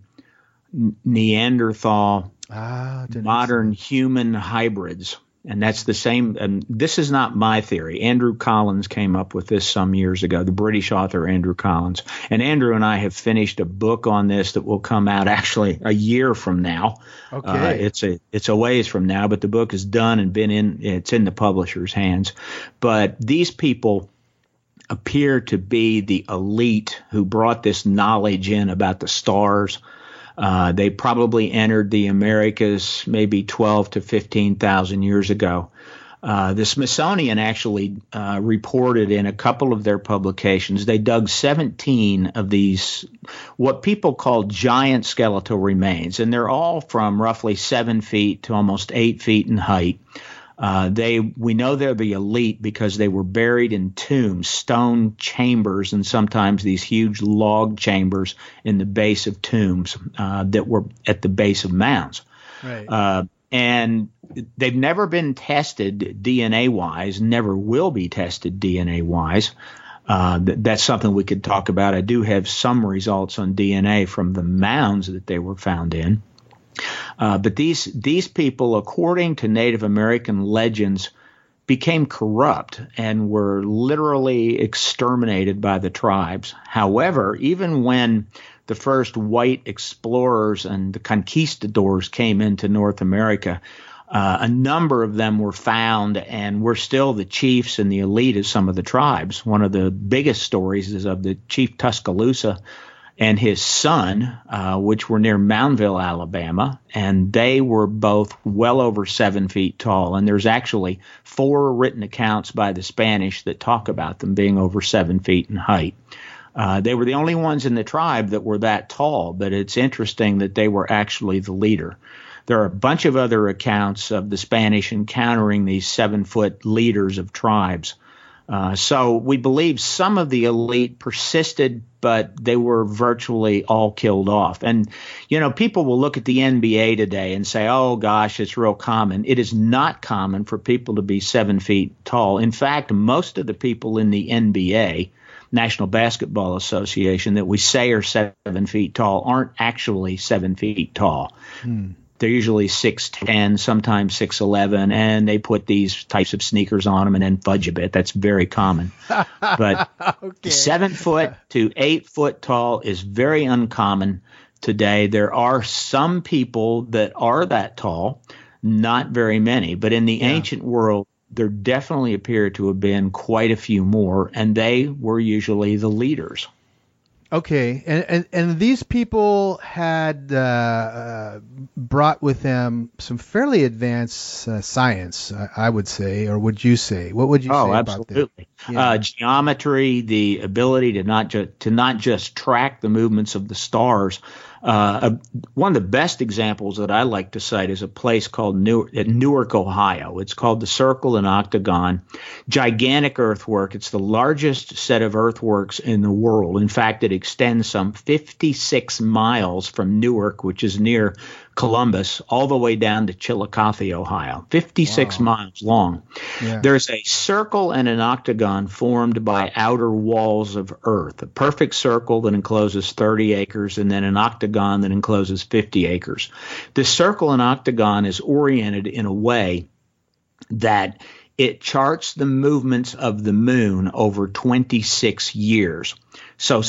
Neanderthal, modern human hybrids. And that's the same. And this is not my theory. Andrew Collins came up with this some years ago, the British author Andrew Collins. And Andrew and I have finished a book on this that will come out actually a year from now. Okay. It's a ways from now, but the book is done and it's in the publisher's hands. But these people appear to be the elite who brought this knowledge in about the stars. They probably entered the Americas maybe 12 to 15,000 years ago. The Smithsonian actually reported in a couple of their publications, they dug 17 of these, what people call giant skeletal remains, and they're all from roughly 7 feet to almost 8 feet in height. We know they're the elite because they were buried in tombs, stone chambers, and sometimes these huge log chambers in the base of tombs that were at the base of mounds. Right. And they've never been tested DNA-wise, never will be tested DNA-wise. That's something we could talk about. I do have some results on DNA from the mounds that they were found in. But these people, according to Native American legends, became corrupt and were literally exterminated by the tribes. However, even when the first white explorers and the conquistadors came into North America, a number of them were found and were still the chiefs and the elite of some of the tribes. One of the biggest stories is of the Chief Tuscaloosa and his son, which were near Moundville, Alabama, and they were both well over 7 feet tall. And there's actually 4 written accounts by the Spanish that talk about them being over 7 feet in height. They were the only ones in the tribe that were that tall, but it's interesting that they were actually the leader. There are a bunch of other accounts of the Spanish encountering these 7-foot leaders of tribes. So we believe some of the elite persisted, but they were virtually all killed off. And, people will look at the NBA today and say, oh, gosh, it's real common. It is not common for people to be 7 feet tall. In fact, most of the people in the NBA, National Basketball Association, that we say are 7 feet tall aren't actually 7 feet tall. They're usually 6'10", sometimes 6'11", and they put these types of sneakers on them and then fudge a bit. That's very common. But 7 foot to 8 foot tall is very uncommon today. There are some people that are that tall, not very many. But in the ancient world, there definitely appear to have been quite a few more, and they were usually the leaders. Okay, and these people had brought with them some fairly advanced science, I would say, or would you say? What would you say about this? Absolutely. Geometry, the ability to not just track the movements of the stars. One of the best examples that I like to cite is a place called Newark, Ohio. It's called the Circle and Octagon. Gigantic earthwork. It's the largest set of earthworks in the world. In fact, it extends some 56 miles from Newark, which is near Columbus, all the way down to Chillicothe, Ohio. 56 miles long. Yeah. There's a circle and an octagon formed by outer walls of earth, a perfect circle that encloses 30 acres, and then an octagon that encloses 50 acres. The circle and octagon is oriented in a way that it charts the movements of the moon over 26 years. So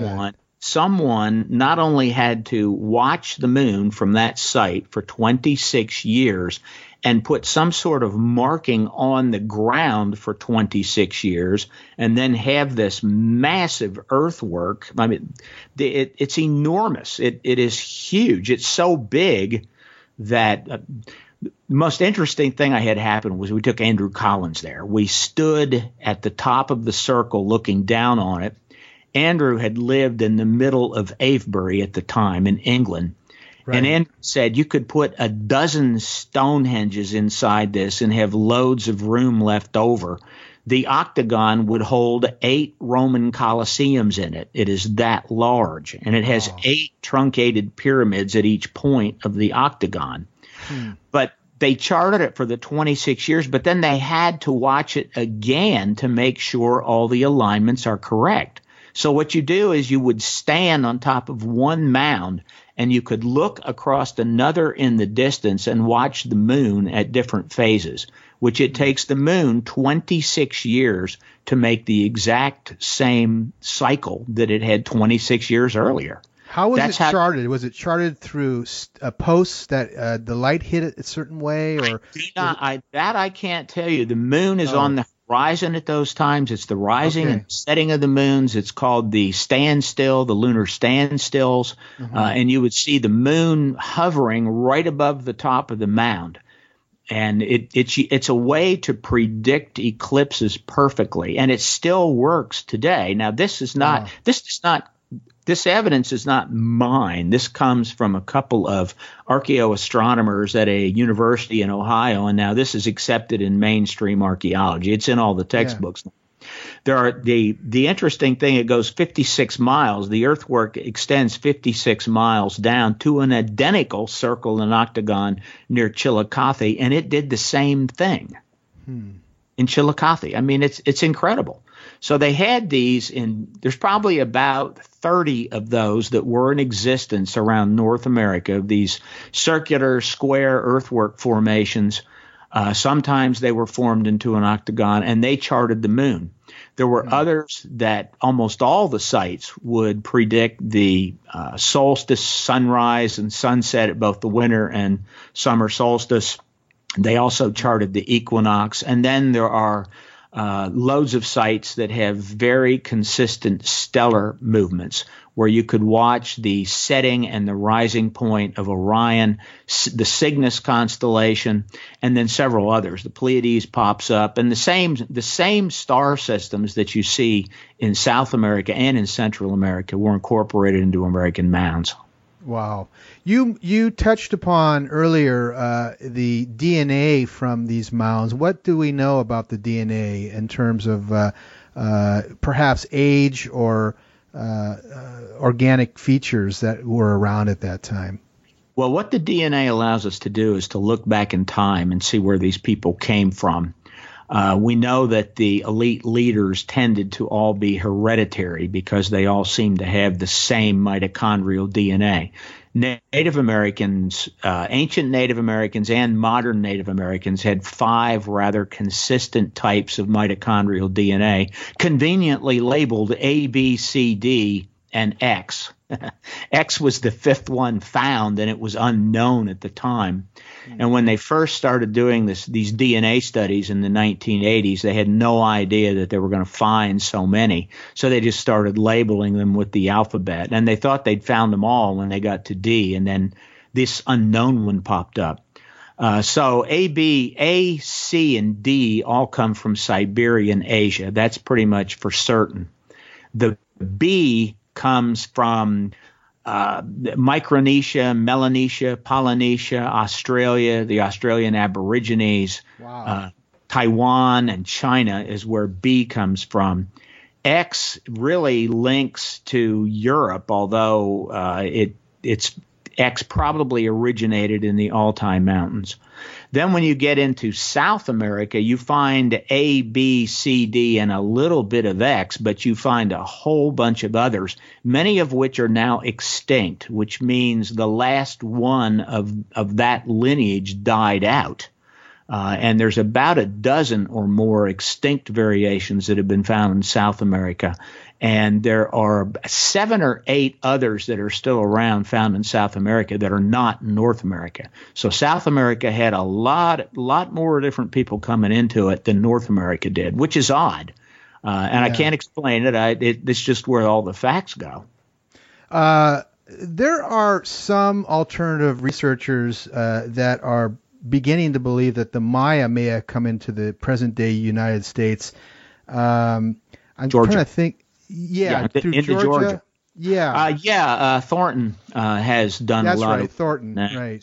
someone not only had to watch the moon from that site for 26 years and put some sort of marking on the ground for 26 years and then have this massive earthwork. I mean, it's enormous. It is huge. It's so big that the most interesting thing I had happen was we took Andrew Collins there. We stood at the top of the circle looking down on it. Andrew had lived in the middle of Avebury at the time in England. Right. And Andrew said you could put a dozen Stonehenges inside this and have loads of room left over. The octagon would hold 8 Roman Colosseums in it. It is that large. And it has 8 truncated pyramids at each point of the octagon. But they charted it for the 26 years, but then they had to watch it again to make sure all the alignments are correct. So what you do is you would stand on top of one mound and you could look across another in the distance and watch the moon at different phases, which it takes the moon 26 years to make the exact same cycle that it had 26 years earlier. How was it charted? Was it charted through posts that the light hit it a certain way? Or I can't tell you. The moon is on the horizon at those times. It's the rising and setting of the moons. It's called the standstill, the lunar standstills. And you would see the moon hovering right above the top of the mound. And it's a way to predict eclipses perfectly. And it still works today. Now, this evidence is not mine. This comes from a couple of archaeoastronomers at a university in Ohio, and now this is accepted in mainstream archaeology. It's in all the textbooks. There are the interesting thing, it goes 56 miles. The earthwork extends 56 miles down to an identical circle and octagon near Chillicothe, and it did the same thing in Chillicothe. I mean, it's incredible. So they had these there's probably about 30 of those that were in existence around North America, these circular square earthwork formations. Sometimes they were formed into an octagon, and they charted the moon. There were others that almost all the sites would predict the solstice, sunrise, and sunset at both the winter and summer solstice. They also charted the equinox. And then there are loads of sites that have very consistent stellar movements where you could watch the setting and the rising point of Orion, the Cygnus constellation, and then several others. The Pleiades pops up, and the same star systems that you see in South America and in Central America were incorporated into American mounds. Wow. You touched upon earlier the DNA from these mounds. What do we know about the DNA in terms of perhaps age or organic features that were around at that time? Well, what the DNA allows us to do is to look back in time and see where these people came from. We know that the elite leaders tended to all be hereditary because they all seem to have the same mitochondrial DNA. Native Americans, ancient Native Americans and modern Native Americans had 5 rather consistent types of mitochondrial DNA, conveniently labeled A, B, C, D, and X. X was the 5th one found, and it was unknown at the time. And when they first started doing these DNA studies in the 1980s, they had no idea that they were going to find so many. So they just started labeling them with the alphabet. And they thought they'd found them all when they got to D, and then this unknown one popped up. So A, C, and D all come from Siberian Asia. That's pretty much for certain. The B comes from Micronesia, Melanesia, Polynesia, Australia, the Australian Aborigines, Taiwan, and China is where B comes from. X really links to Europe, although it's X probably originated in the Altai Mountains. Then when you get into South America, you find A, B, C, D, and a little bit of X, but you find a whole bunch of others, many of which are now extinct, which means the last one of that lineage died out. And there's about a dozen or more extinct variations that have been found in South America. And there are 7 or 8 others that are still around found in South America that are not in North America. So South America had a lot more different people coming into it than North America did, which is odd. And I can't explain it. It's just where all the facts go. There are some alternative researchers that are beginning to believe that the Maya may have come into the present-day United States. I'm Georgia. trying to think. Through Georgia. Thornton has done a lot. That's right, of Thornton. that. Right.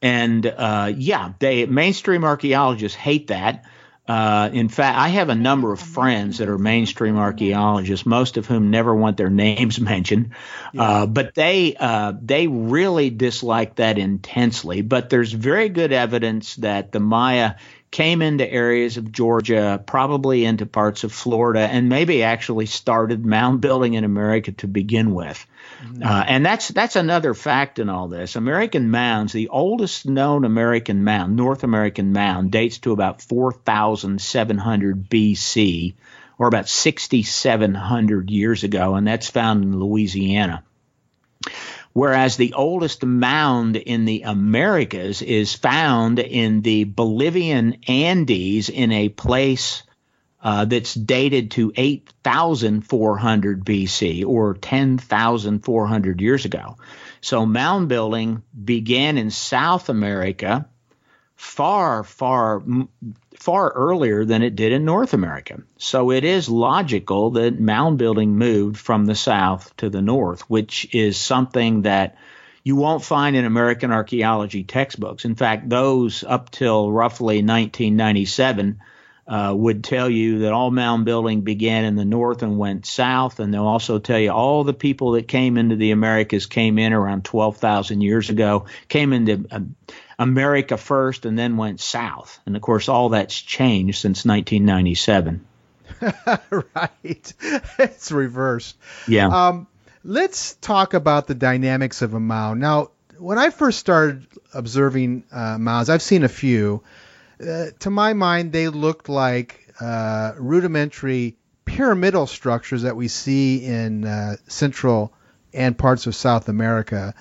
And mainstream archaeologists hate that. In fact, I have a number of friends that are mainstream archaeologists, most of whom never want their names mentioned. But they really dislike that intensely. But there's very good evidence that the Maya came into areas of Georgia, probably into parts of Florida, and maybe actually started mound building in America to begin with. And that's another fact in all this. American mounds, the oldest known American mound, North American mound, dates to about 4,700 BC, or about 6,700 years ago, and that's found in Louisiana. Whereas the oldest mound in the Americas is found in the Bolivian Andes in a place that's dated to 8,400 BC or 10,400 years ago. So mound building began in South America far earlier than it did in North America. So it is logical that mound building moved from the south to the north, which is something that you won't find in American archaeology textbooks. In fact, those up till roughly 1997 would tell you that all mound building began in the north and went south, and they'll also tell you all the people that came into the Americas came in around 12,000 years ago, came into America first and then went south. And, of course, all that's changed since 1997. Right. It's reversed. Yeah. Let's talk about the dynamics of a mound. Now, when I first started observing mounds, I've seen a few. To my mind, they looked like rudimentary pyramidal structures that we see in Central and parts of South America.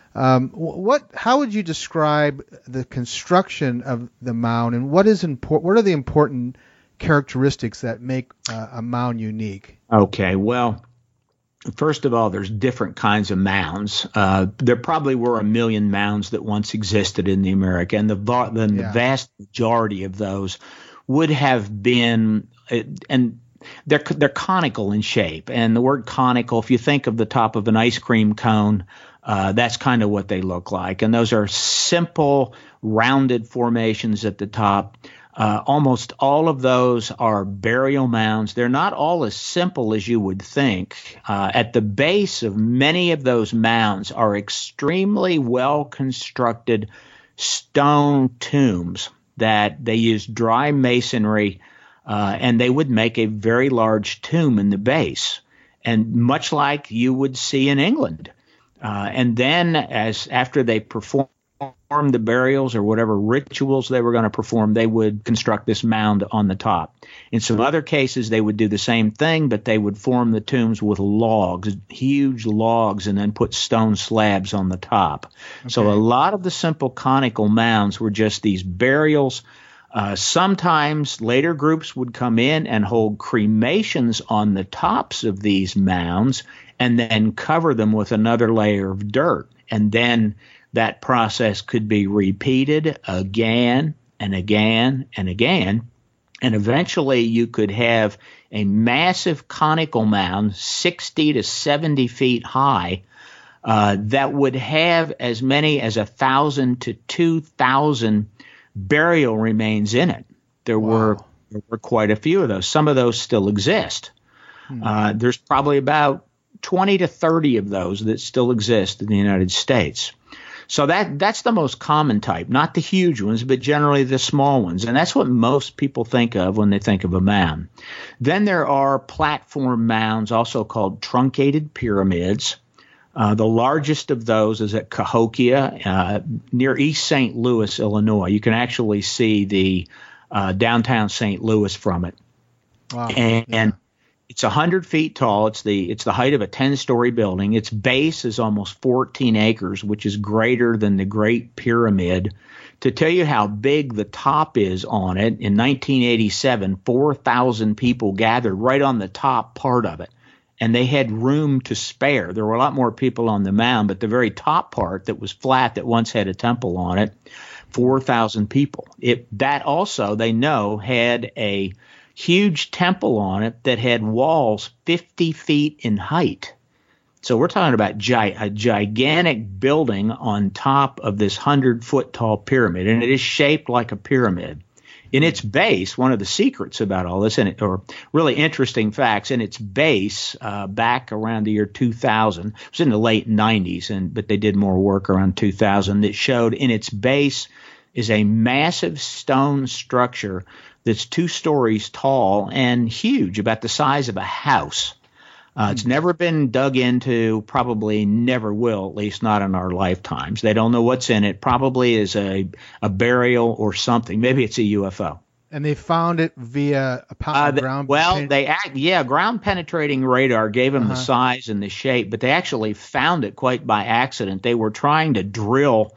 How would you describe the construction of the mound, and what are the important characteristics that make a mound unique? Okay, well, first of all, there's different kinds of mounds. There probably were 1 million mounds that once existed in the America, and the vast majority of those would have been, and they're conical in shape. And the word conical, if you think of the top of an ice cream cone, that's kind of what they look like. And those are simple, rounded formations at the top. Almost all of those are burial mounds. They're not all as simple as you would think. At the base of many of those mounds are extremely well-constructed stone tombs that they use dry masonry, and they would make a very large tomb in the base, and much like you would see in England. And then after they perform the burials or whatever rituals they were going to perform, they would construct this mound on the top. In some other cases, they would do the same thing, but they would form the tombs with logs, huge logs, and then put stone slabs on the top. Okay. So a lot of the simple conical mounds were just these burials. Sometimes later groups would come in and hold cremations on the tops of these mounds and then cover them with another layer of dirt. And then that process could be repeated again and again and again. And eventually you could have a massive conical mound, 60 to 70 feet high, that would have as many as 1,000 to 2,000 burial remains in it. There were quite a few of those. Some of those still exist. There's probably about 20 to 30 of those that still exist in the United States. So that's the most common type, not the huge ones, but generally the small ones. And that's what most people think of when they think of a mound. Then there are platform mounds, also called truncated pyramids. The largest of those is at Cahokia, near East St. Louis, Illinois. You can actually see the downtown St. Louis from it. Wow. And it's 100 feet tall. It's the height of a 10-story building. Its base is almost 14 acres, which is greater than the Great Pyramid. To tell you how big the top is on it, in 1987, 4,000 people gathered right on the top part of it. And they had room to spare. There were a lot more people on the mound, but the very top part that was flat that once had a temple on it, 4,000 people. That also, they know, had a huge temple on it that had walls 50 feet in height. So we're talking about a gigantic building on top of this 100-foot tall pyramid, and it is shaped like a pyramid. In its base, one of the secrets about all this, or really interesting facts, in its base, back around the year 2000, it was in the late 90s, but they did more work around 2000 that showed in its base is a massive stone structure that's 2 stories tall and huge, about the size of a house. It's never been dug into, probably never will, at least not in our lifetimes. They don't know what's in it. Probably is a burial or something. Maybe it's a UFO. And they found it via ground. Ground penetrating radar gave them the size and the shape, but they actually found it quite by accident. They were trying to drill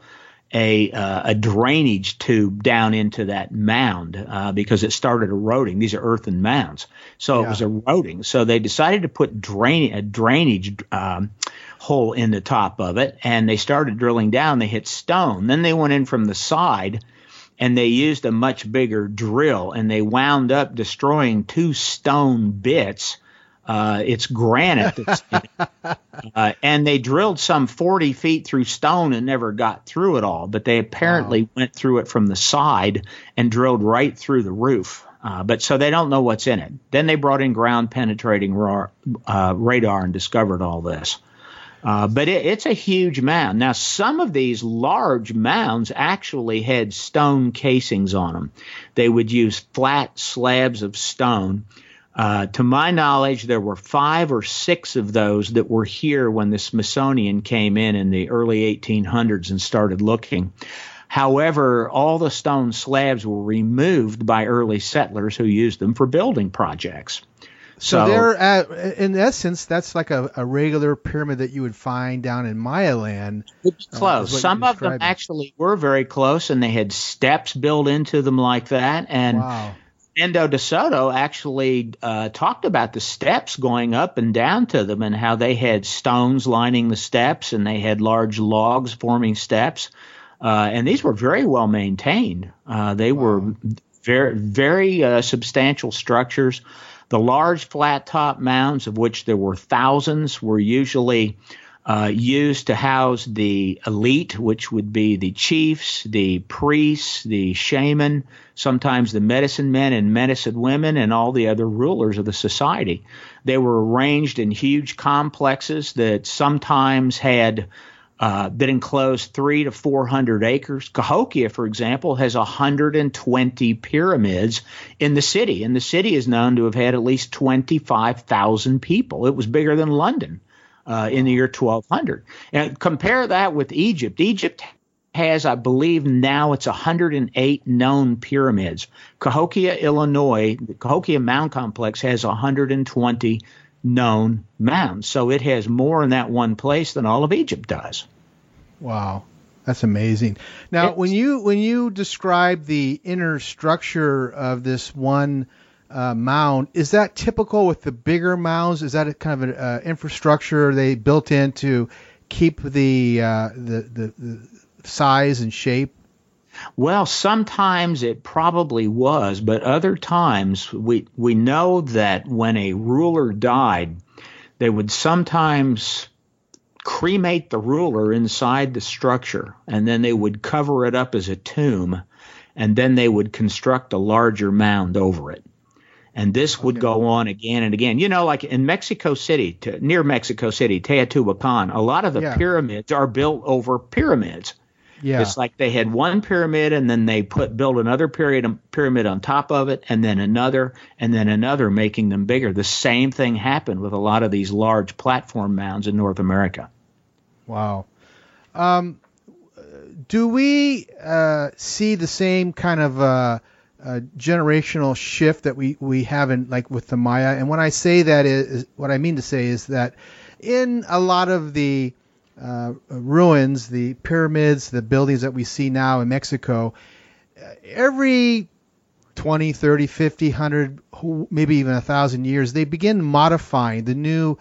a drainage tube down into that mound because it started eroding. These are earthen mounds, so it was eroding. So they decided to put a drainage hole in the top of it, and they started drilling down. They hit stone. Then they went in from the side, and they used a much bigger drill, and they wound up destroying 2 stone bits. It's granite that's in it. And they drilled some 40 feet through stone and never got through it all. But they apparently went through it from the side and drilled right through the roof. But so they don't know what's in it. Then they brought in ground penetrating radar and discovered all this. But it's a huge mound. Now, some of these large mounds actually had stone casings on them. They would use flat slabs of stone. To my knowledge, there were 5 or 6 of those that were here when the Smithsonian came in the early 1800s and started looking. However, all the stone slabs were removed by early settlers who used them for building projects. So they're in essence, that's like a regular pyramid that you would find down in Maya land. Close. Some of them actually were very close, and they had steps built into them like that. And Hernando de Soto actually talked about the steps going up and down to them and how they had stones lining the steps and they had large logs forming steps. And these were very well maintained. They were very, very substantial structures. The large flat-top mounds, of which there were thousands, were usually used to house the elite, which would be the chiefs, the priests, the shaman, sometimes the medicine men and medicine women, and all the other rulers of the society. They were arranged in huge complexes that sometimes had that enclosed 300 to 400 acres. Cahokia, for example, has 120 pyramids in the city, and the city is known to have had at least 25,000 people. It was bigger than London in the year 1200. And compare that with Egypt. Egypt has, I believe now it's 108 known pyramids. Cahokia, Illinois, the Cahokia Mound Complex has 120 known mounds. So it has more in that one place than all of Egypt does. Wow, that's amazing. Now, when you describe the inner structure of this one mound, is that typical with the bigger mounds? Is that a kind of an infrastructure they built in to keep the size and shape? Well, sometimes it probably was, but other times we know that when a ruler died, they would sometimes cremate the ruler inside the structure, and then they would cover it up as a tomb, and then they would construct a larger mound over it. And this would go on again and again. You know, like in Mexico City, near Mexico City, Teotihuacan, a lot of the pyramids are built over pyramids. Yeah. It's like they had one pyramid and then they built another pyramid on top of it and then another, making them bigger. The same thing happened with a lot of these large platform mounds in North America. Wow. Do we see the same kind of generational shift that we have in, like, with the Maya? And when I say that, is what I mean to say is that in a lot of the ruins, the pyramids, the buildings that we see now in Mexico, every 20, 30, 50, 100, maybe even 1,000 years, they begin modifying. The new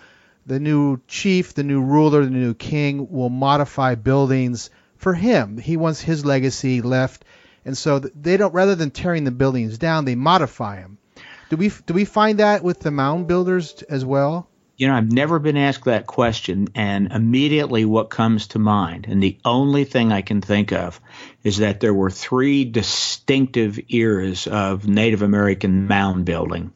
chief, the new ruler, the new king will modify buildings for him. He wants his legacy left. And so they don't, rather than tearing the buildings down, they modify them. Do we find that with the mound builders as well? You know, I've never been asked that question, and immediately what comes to mind, and the only thing I can think of, is that there were three distinctive eras of Native American mound building.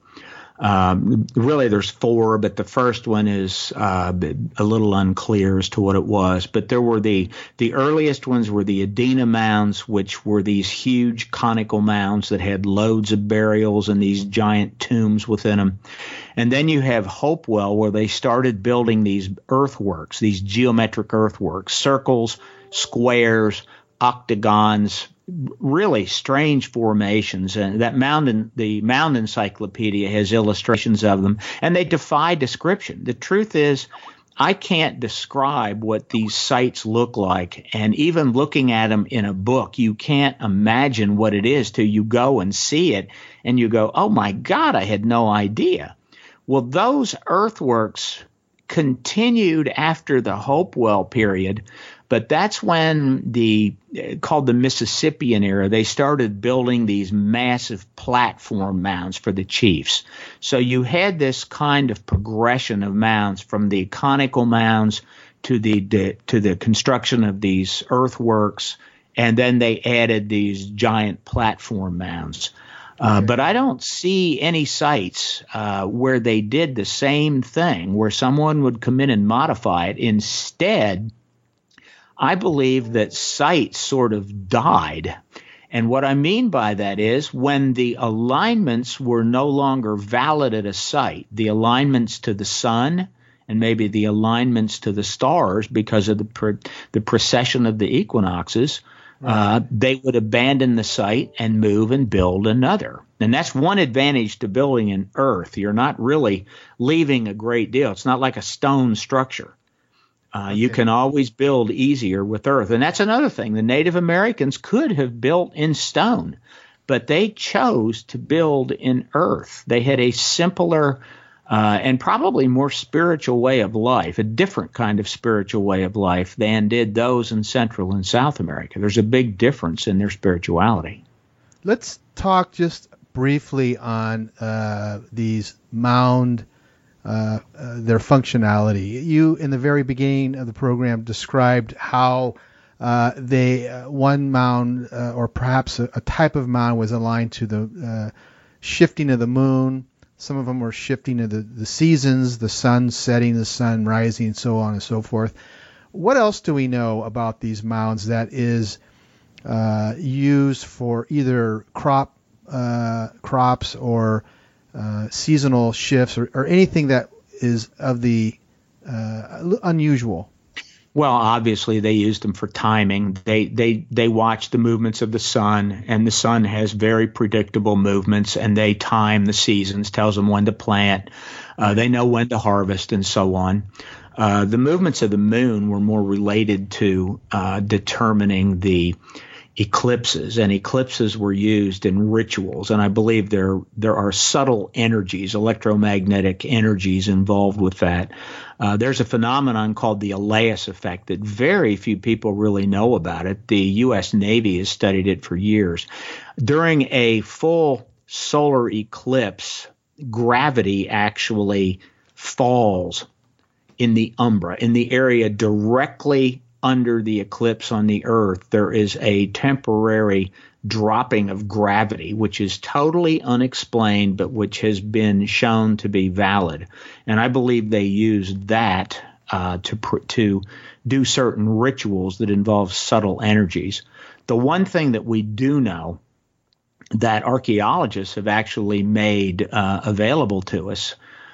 Really, there's four, but the first one is a little unclear as to what it was. But there were the earliest ones were the Adena mounds, which were these huge conical mounds that had loads of burials and these giant tombs within them. And then you have Hopewell, where they started building these earthworks, these geometric earthworks, circles, squares, octagons, really strange formations. And that the Mound Encyclopedia has illustrations of them, and they defy description. The truth is, I can't describe what these sites look like, and even looking at them in a book, you can't imagine what it is till you go and see it, and you go, oh my God, I had no idea. Well, those earthworks continued after the Hopewell period, but that's when called the Mississippian era, they started building these massive platform mounds for the chiefs. So you had this kind of progression of mounds from the conical mounds to the construction of these earthworks, and then they added these giant platform mounds. But I don't see any sites where they did the same thing, where someone would come in and modify it. Instead, I believe that sites sort of died. And what I mean by that is when the alignments were no longer valid at a site, the alignments to the sun and maybe the alignments to the stars because of the precession of the equinoxes, they would abandon the site and move and build another. And that's one advantage to building in earth. You're not really leaving a great deal. It's not like a stone structure. You can always build easier with earth. And that's another thing. The Native Americans could have built in stone, but they chose to build in earth. They had a simpler and probably more spiritual way of life, a different kind of spiritual way of life than did those in Central and South America. There's a big difference in their spirituality. Let's talk just briefly on these mound, their functionality. You, in the very beginning of the program, described how one mound, or perhaps a type of mound, was aligned to the shifting of the moon. Some of them were shifting of the seasons, the sun setting, the sun rising, and so on and so forth. What else do we know about these mounds that is used for either crops or seasonal shifts or anything that is of the unusual? Well, obviously they used them for timing. They watch the movements of the sun, and the sun has very predictable movements, and they time the seasons, tells them when to plant. They know when to harvest, and so on. The movements of the moon were more related to determining the eclipses, and eclipses were used in rituals. And I believe there are subtle energies, electromagnetic energies involved with that. There's a phenomenon called the Elias effect that very few people really know about it. The U.S. Navy has studied it for years. During a full solar eclipse, gravity actually falls in the umbra, in the area directly under the eclipse on the Earth. There is a temporary dropping of gravity, which is totally unexplained, but which has been shown to be valid. And I believe they use that to do certain rituals that involve subtle energies. The one thing that we do know that archaeologists have actually made available to us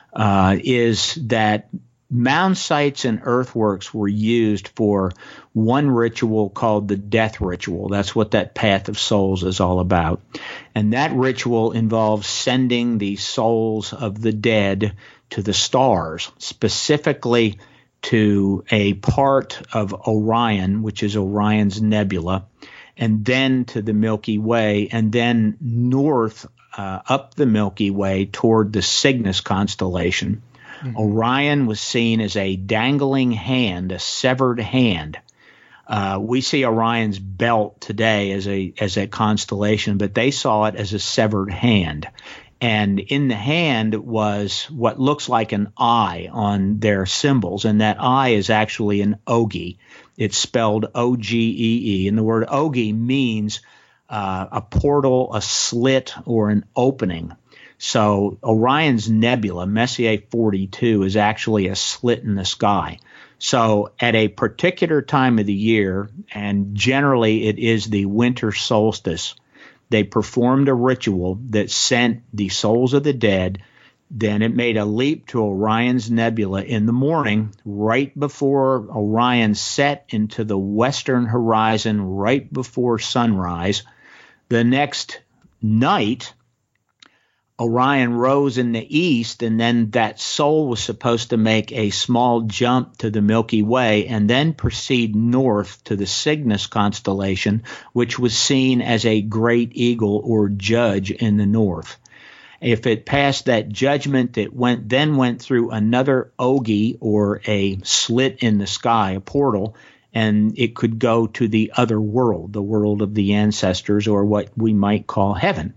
is that mound sites and earthworks were used for one ritual called the death ritual. That's what that Path of Souls is all about. And that ritual involves sending the souls of the dead to the stars, specifically to a part of Orion, which is Orion's nebula, and then to the Milky Way, and then north up the Milky Way toward the Cygnus constellation. Mm-hmm. Orion was seen as a dangling hand, a severed hand. We see Orion's belt today as a constellation, but they saw it as a severed hand. And in the hand was what looks like an eye on their symbols, and that eye is actually an ogee. It's spelled O-G-E-E, and the word ogee means a portal, a slit, or an opening. So Orion's nebula, Messier 42, is actually a slit in the sky. So at a particular time of the year, and generally it is the winter solstice, they performed a ritual that sent the souls of the dead. Then it made a leap to Orion's nebula in the morning, right before Orion set into the western horizon, right before sunrise. The next night, Orion rose in the east, and then that soul was supposed to make a small jump to the Milky Way and then proceed north to the Cygnus constellation, which was seen as a great eagle or judge in the north. If it passed that judgment, it then went through another ogee, or a slit in the sky, a portal, and it could go to the other world, the world of the ancestors, or what we might call heaven.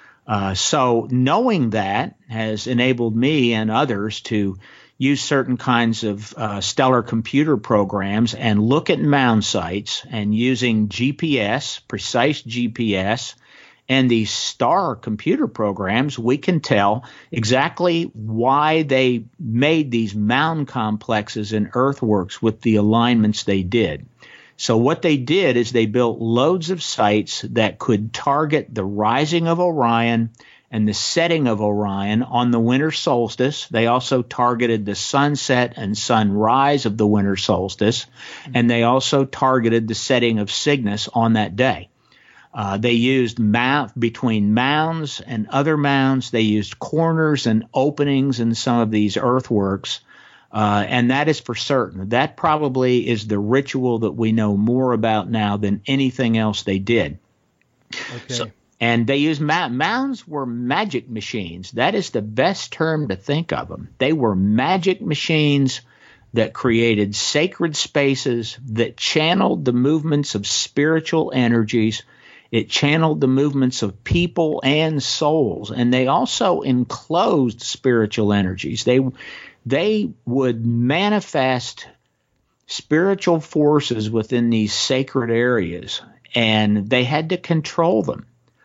So knowing that has enabled me and others to use certain kinds of stellar computer programs and look at mound sites, and using GPS, precise GPS, and these star computer programs, we can tell exactly why they made these mound complexes and earthworks with the alignments they did. So what they did is they built loads of sites that could target the rising of Orion and the setting of Orion on the winter solstice. They also targeted the sunset and sunrise of the winter solstice, and they also targeted the setting of Cygnus on that day. They used between mounds and other mounds. They used corners and openings in some of these earthworks. And that is for certain. That probably is the ritual that we know more about now than anything else they did. Okay. And they used mounds were magic machines. That is the best term to think of them. They were magic machines that created sacred spaces, that channeled the movements of spiritual energies. It channeled the movements of people and souls, and they also enclosed spiritual energies. They would manifest spiritual forces within these sacred areas, and they had to control them.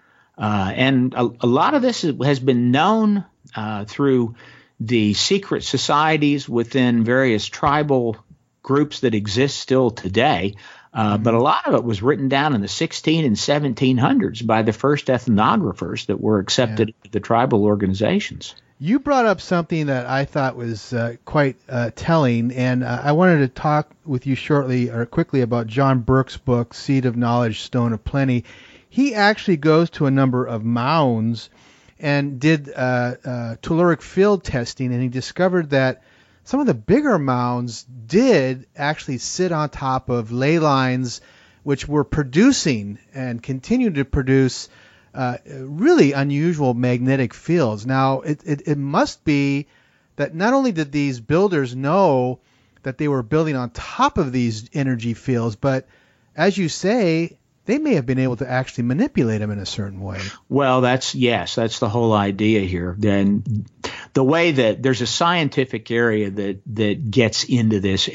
And a lot of this has been known through the secret societies within various tribal groups that exist still today. But a lot of it was written down in the 16 and 1700s by the first ethnographers that were accepted into the tribal organizations. You brought up something that I thought was quite telling, and I wanted to talk with you shortly or quickly about John Burke's book, Seed of Knowledge, Stone of Plenty. He actually goes to a number of mounds and did telluric field testing, and he discovered that some of the bigger mounds did actually sit on top of ley lines, which were producing and continue to produce really unusual magnetic fields. Now, it must be that not only did these builders know that they were building on top of these energy fields, but as you say, they may have been able to actually manipulate them in a certain way. Well, that's the whole idea here. Then the way that there's a scientific area that gets into this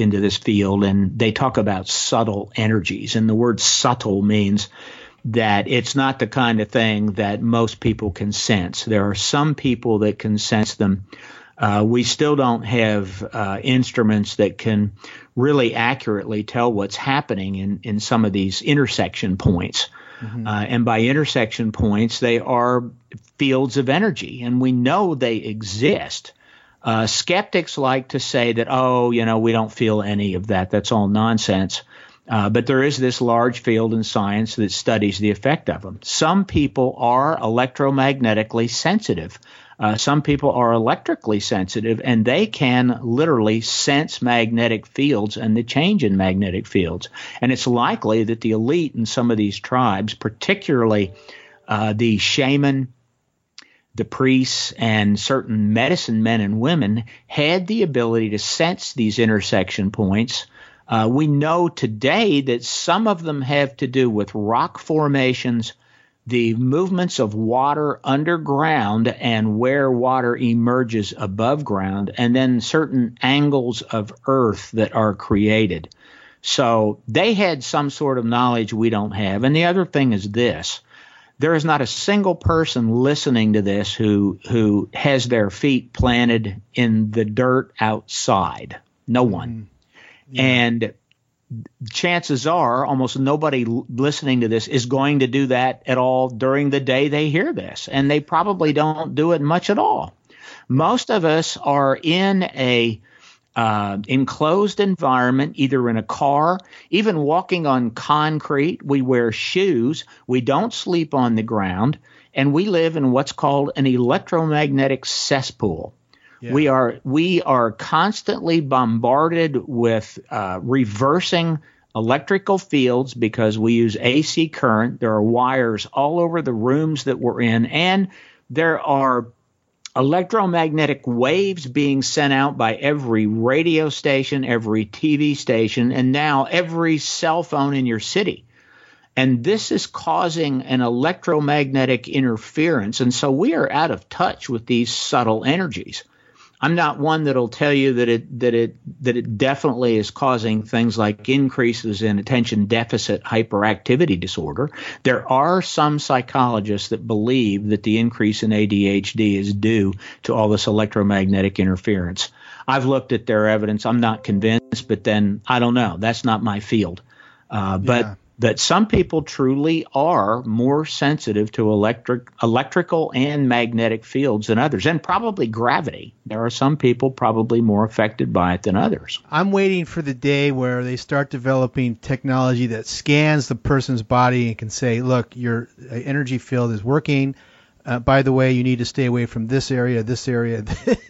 field, and they talk about subtle energies, and the word subtle means that it's not the kind of thing that most people can sense. There are some people that can sense them. We still don't have instruments that can really accurately tell what's happening in some of these intersection points. Mm-hmm. And by intersection points, they are fields of energy, and we know they exist. Skeptics like to say that, we don't feel any of that. That's all nonsense. But there is this large field in science that studies the effect of them. Some people are electromagnetically sensitive. Some people are electrically sensitive, and they can literally sense magnetic fields and the change in magnetic fields. And it's likely that the elite in some of these tribes, particularly the shaman, the priests, and certain medicine men and women, had the ability to sense these intersection points. We know today that some of them have to do with rock formations, the movements of water underground and where water emerges above ground, and then certain angles of earth that are created. So they had some sort of knowledge we don't have. And the other thing is this. There is not a single person listening to this who has their feet planted in the dirt outside. No one. Yeah. And chances are almost nobody listening to this is going to do that at all during the day they hear this, and they probably don't do it much at all. Most of us are in a enclosed environment, either in a car, even walking on concrete. We wear shoes. We don't sleep on the ground, and we live in what's called an electromagnetic cesspool. Yeah. We are constantly bombarded with reversing electrical fields because we use AC current. There are wires all over the rooms that we're in, and there are electromagnetic waves being sent out by every radio station, every TV station, and now every cell phone in your city. And this is causing an electromagnetic interference, and so we are out of touch with these subtle energies. I'm not one that'll tell you that it definitely is causing things like increases in attention deficit hyperactivity disorder. There are some psychologists that believe that the increase in ADHD is due to all this electromagnetic interference. I've looked at their evidence. I'm not convinced, but then I don't know. That's not my field. But some people truly are more sensitive to electrical and magnetic fields than others, and probably gravity. There are some people probably more affected by it than others. I'm waiting for the day where they start developing technology that scans the person's body and can say, look, your energy field is working. By the way, you need to stay away from this area, this area.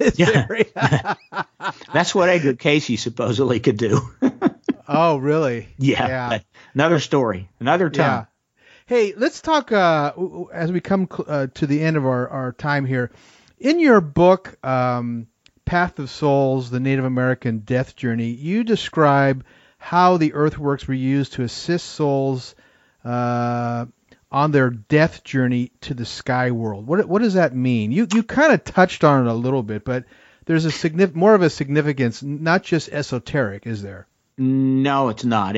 Area. That's what Edgar Casey supposedly could do. Oh, really? Yeah. Another story, another time. Yeah. Hey, let's talk as we come to the end of our time here. In your book, Path of Souls, The Native American Death Journey, you describe how the earthworks were used to assist souls on their death journey to the sky world. What does that mean? You kind of touched on it a little bit, but there's more of a significance, not just esoteric, is there? No, it's not.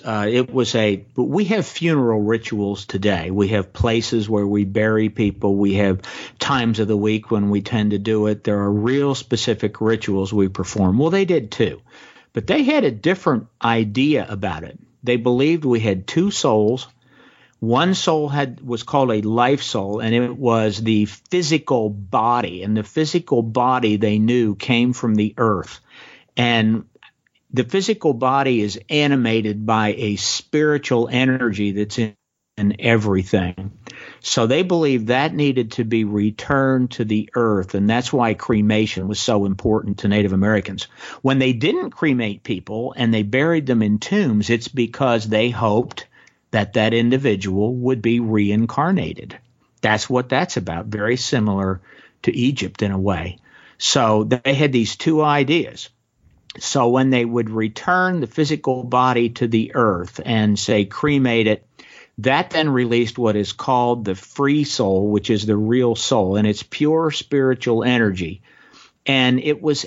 But we have funeral rituals today. We have places where we bury people. We have times of the week when we tend to do it. There are real specific rituals we perform. Well, they did too, but they had a different idea about it. They believed we had two souls. One soul was called a life soul, and it was the physical body. And the physical body, they knew, came from the earth. And the physical body is animated by a spiritual energy that's in everything. So they believed that needed to be returned to the earth, and that's why cremation was so important to Native Americans. When they didn't cremate people and they buried them in tombs, it's because they hoped that that individual would be reincarnated. That's what that's about, very similar to Egypt in a way. So they had these two ideas. So when they would return the physical body to the earth and, say, cremate it, that then released what is called the free soul, which is the real soul, and it's pure spiritual energy. And it was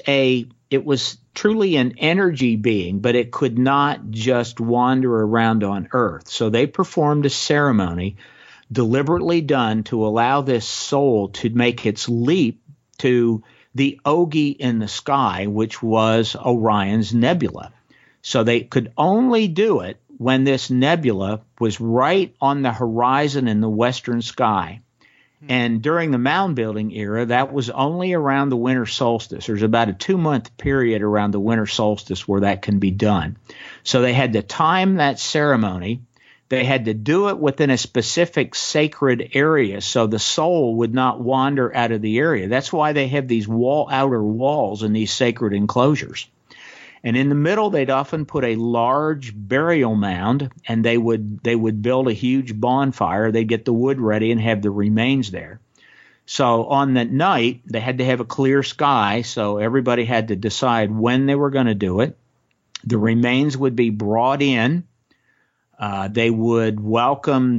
truly an energy being, but it could not just wander around on earth. So they performed a ceremony deliberately done to allow this soul to make its leap to the Ogi in the sky, which was Orion's nebula. So they could only do it when this nebula was right on the horizon in the western sky. And during the mound building era, that was only around the winter solstice. There's about a 2-month period around the winter solstice where that can be done. So they had to time that ceremony. They had to do it within a specific sacred area so the soul would not wander out of the area. That's why they have these outer walls in these sacred enclosures. And in the middle, they'd often put a large burial mound, and they would build a huge bonfire. They'd get the wood ready and have the remains there. So on that night, they had to have a clear sky, so everybody had to decide when they were going to do it. The remains would be brought in. They would welcome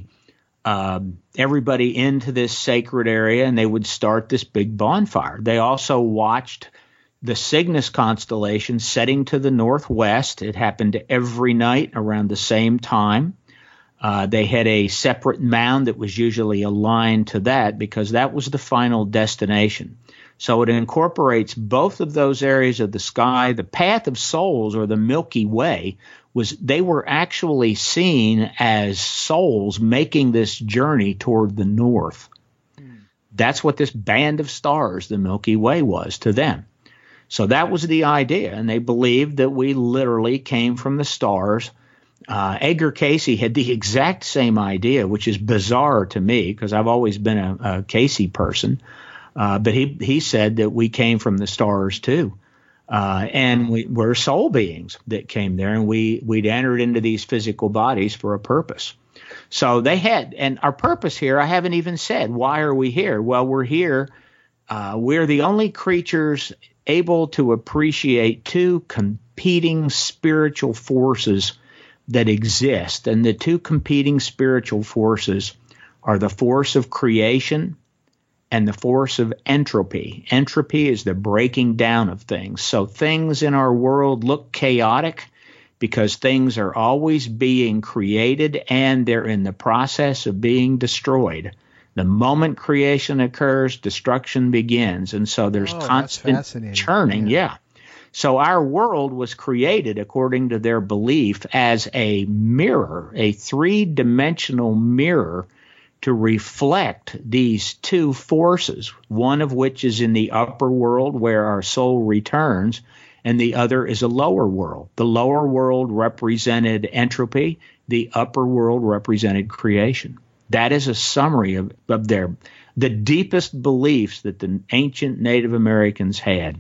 everybody into this sacred area, and they would start this big bonfire. They also watched the Cygnus constellation setting to the northwest. It happened every night around the same time. They had a separate mound that was usually aligned to that because that was the final destination. So it incorporates both of those areas of the sky. The path of souls, or the Milky Way, they were actually seen as souls making this journey toward the north. That's what this band of stars, the Milky Way, was to them. So that was the idea, and they believed that we literally came from the stars. Edgar Cayce had the exact same idea, which is bizarre to me because I've always been a Cayce person. But he said that we came from the stars too. And we're soul beings that came there, and we'd entered into these physical bodies for a purpose. So they had, and our purpose here, I haven't even said, why are we here? Well, we're here. We're the only creatures able to appreciate two competing spiritual forces that exist. And the two competing spiritual forces are the force of creation and the force of entropy. Entropy is the breaking down of things. So things in our world look chaotic because things are always being created and they're in the process of being destroyed. The moment creation occurs, destruction begins. And so there's constant churning. Yeah. So our world was created, according to their belief, as a mirror, a three-dimensional mirror to reflect these two forces, one of which is in the upper world where our soul returns, and the other is a lower world. The lower world represented entropy. The upper world represented creation. That is a summary of the deepest beliefs that the ancient Native Americans had.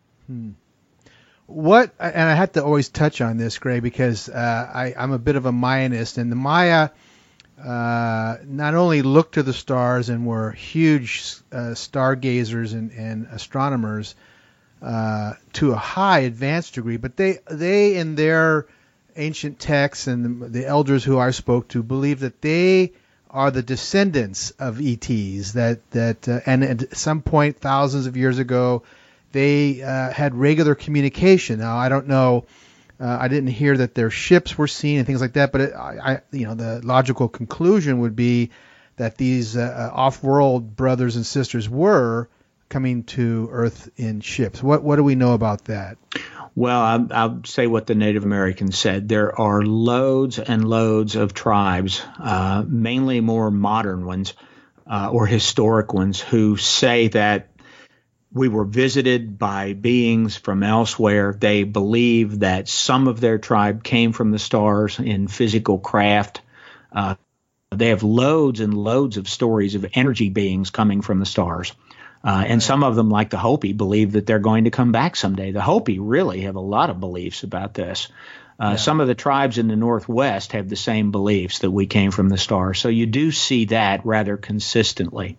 What, and I have to always touch on this, Gray, because I'm a bit of a Mayanist, and the Maya not only looked to the stars and were huge stargazers and astronomers to a high advanced degree, but they in their ancient texts and the elders who I spoke to believe that they are the descendants of ETs, and at some point thousands of years ago they had regular communication. Now I don't know, I didn't hear that their ships were seen and things like that, but the logical conclusion would be that these off-world brothers and sisters were coming to Earth in ships. What do we know about that? Well, I'll say what the Native Americans said. There are loads and loads of tribes, mainly more modern ones or historic ones, who say that we were visited by beings from elsewhere. They believe that some of their tribe came from the stars in physical craft. They have loads and loads of stories of energy beings coming from the stars. And some of them, like the Hopi, believe that they're going to come back someday. The Hopi really have a lot of beliefs about this. Some of the tribes in the Northwest have the same beliefs, that we came from the stars. So you do see that rather consistently.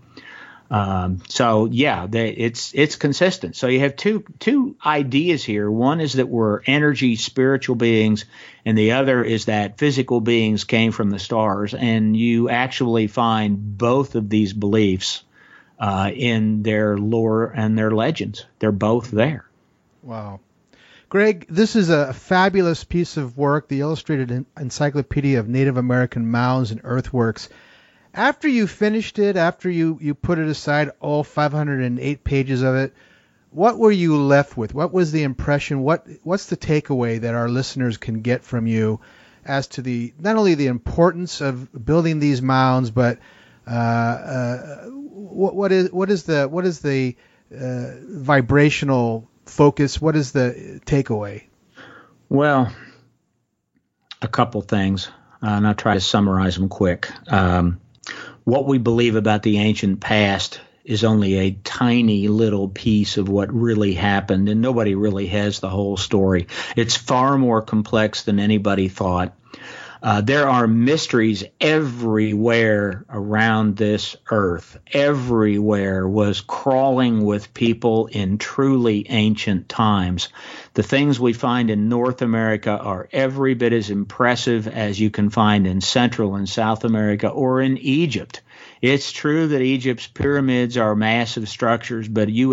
It's consistent. So you have two ideas here. One is that we're energy, spiritual beings, and the other is that physical beings came from the stars. And you actually find both of these beliefs in their lore and their legends. They're both there. Wow. Greg, this is a fabulous piece of work, the Illustrated Encyclopedia of Native American Mounds and Earthworks. After you finished it, after you put it aside, all 508 pages of it, what were you left with? What was the impression? What's the takeaway that our listeners can get from you as to the not only the importance of building these mounds, but what is the vibrational focus? What is the takeaway? Well, a couple things, and I'll try to summarize them quick. What we believe about the ancient past is only a tiny little piece of what really happened, and nobody really has the whole story. It's far more complex than anybody thought. There are mysteries everywhere around this earth. Everywhere was crawling with people in truly ancient times. The things we find in North America are every bit as impressive as you can find in Central and South America or in Egypt. It's true that Egypt's pyramids are massive structures, but you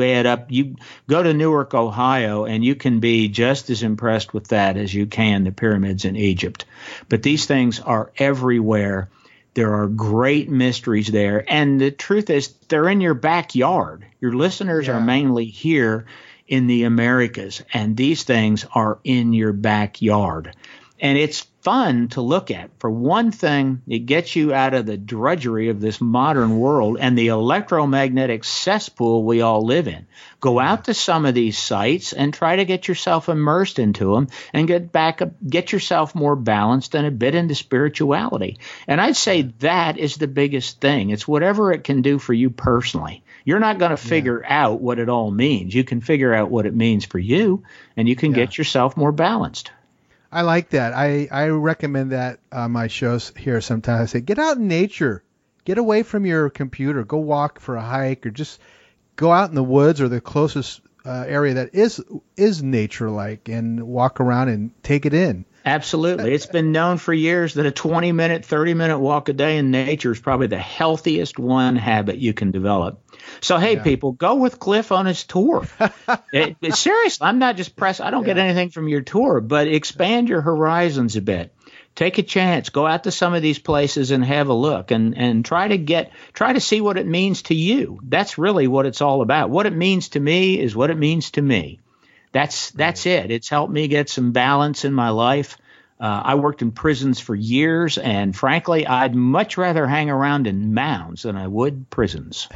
go to Newark, Ohio, and you can be just as impressed with that as you can the pyramids in Egypt. But these things are everywhere. There are great mysteries there. And the truth is, they're in your backyard. Your listeners are mainly here in the Americas, and these things are in your backyard. And it's fun to look at. For one thing, it gets you out of the drudgery of this modern world and the electromagnetic cesspool we all live in. Go out to some of these sites and try to get yourself immersed into them and get yourself more balanced and a bit into spirituality. And I'd say that is the biggest thing. It's whatever it can do for you personally. You're not going to figure out what it all means. You can figure out what it means for you, and you can get yourself more balanced. I like that. I recommend that on my shows here sometimes. I say, get out in nature. Get away from your computer. Go walk for a hike, or just go out in the woods or the closest area that is nature-like, and walk around and take it in. Absolutely. It's been known for years that a 20-minute, 30-minute walk a day in nature is probably the healthiest one habit you can develop. So, hey, people, go with Cliff on his tour. Seriously, I'm not just pressed. I don't get anything from your tour, but expand your horizons a bit. Take a chance. Go out to some of these places and have a look, and try to see what it means to you. That's really what it's all about. What it means to me is what it means to me. That's it. It's helped me get some balance in my life. I worked in prisons for years, and frankly, I'd much rather hang around in mounds than I would prisons.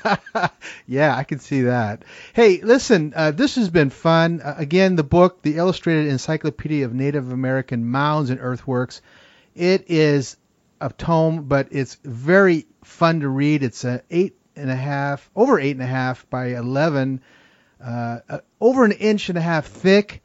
Yeah, I can see that. Hey, listen, this has been fun. Again, the book, The Illustrated Encyclopedia of Native American Mounds and Earthworks, it is a tome, but it's very fun to read. It's over 8.5 by 11, over 1.5 inches thick.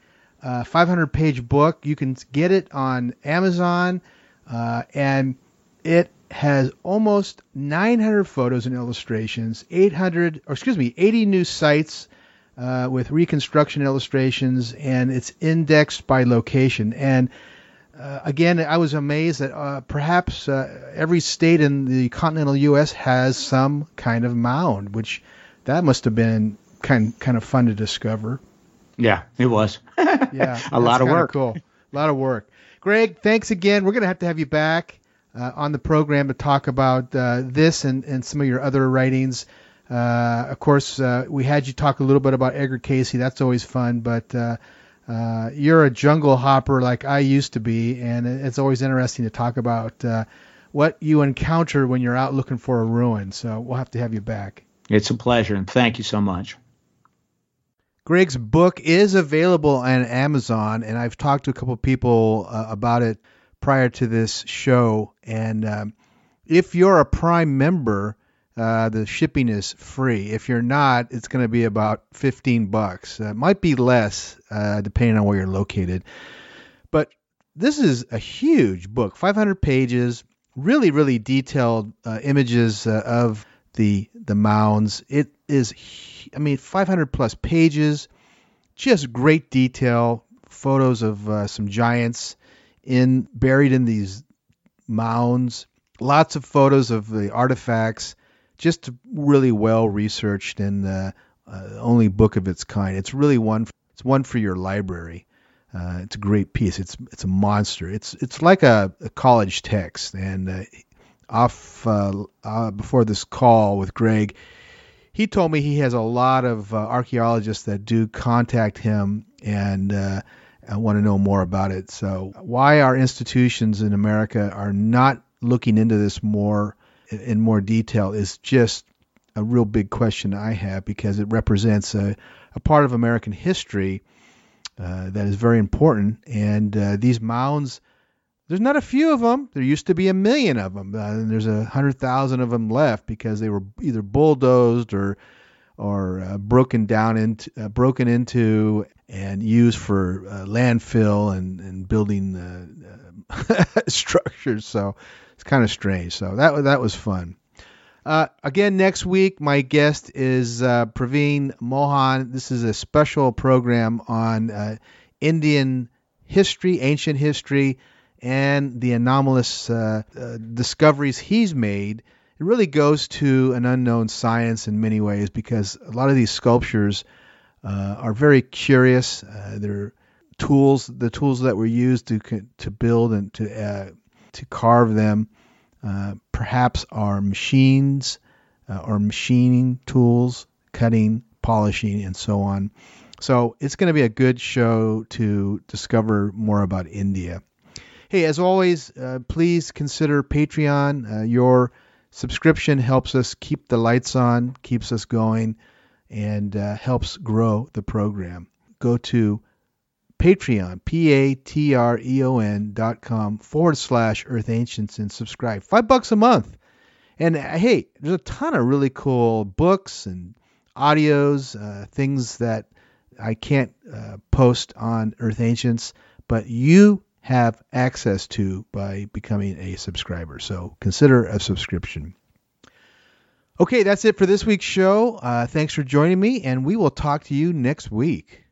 500-page book. You can get it on Amazon, and it has almost 900 photos and illustrations, 80 new sites with reconstruction illustrations, and it's indexed by location. And again, I was amazed that perhaps every state in the continental U.S. has some kind of mound, which that must have been kind of fun to discover. Yeah, it was. Yeah, a lot of work. Cool. A lot of work. Greg, thanks again. We're going to have you back on the program to talk about this and some of your other writings. Of course, we had you talk a little bit about Edgar Cayce. That's always fun, but you're a jungle hopper like I used to be, and it's always interesting to talk about what you encounter when you're out looking for a ruin. So we'll have to have you back. It's a pleasure, and thank you so much. Greg's book is available on Amazon, and I've talked to a couple of people about it prior to this show. And if you're a Prime member, the shipping is free. If you're not, it's going to be about $15. It might be less depending on where you're located. But this is a huge book, 500 pages, really, really detailed images of the mounds. It is, 500 plus pages, just great detail, photos of some giants buried in these mounds, lots of photos of the artifacts, just really well researched, and the only book of its kind. It's really one for your library. It's a great piece. It's a monster. It's like a college text. And before this call with Greg, he told me he has a lot of archaeologists that do contact him and want to know more about it. So why our institutions in America are not looking into this in more detail is just a real big question I have, because it represents a part of American history that is very important. And these mounds, there's not a few of them. There used to be 1 million of them. And there's 100,000 of them left because they were either bulldozed or broken into and used for landfill and building structures. So it's kind of strange. So that was fun. Again, next week, my guest is Praveen Mohan. This is a special program on Indian history, ancient history, and the anomalous discoveries he's made. It really goes to an unknown science in many ways, because a lot of these sculptures are very curious. They're the tools that were used to build and to carve them, perhaps are machines or machining tools, cutting, polishing, and so on. So it's going to be a good show to discover more about India. Hey, as always, please consider Patreon. Your subscription helps us keep the lights on, keeps us going, and helps grow the program. Go to Patreon, patreon.com/Earth Ancients, and subscribe. $5 a month. And hey, there's a ton of really cool books and audios, things that I can't post on Earth Ancients, but you have access to by becoming a subscriber. So consider a subscription. Okay, that's it for this week's show. Thanks for joining me, and we will talk to you next week.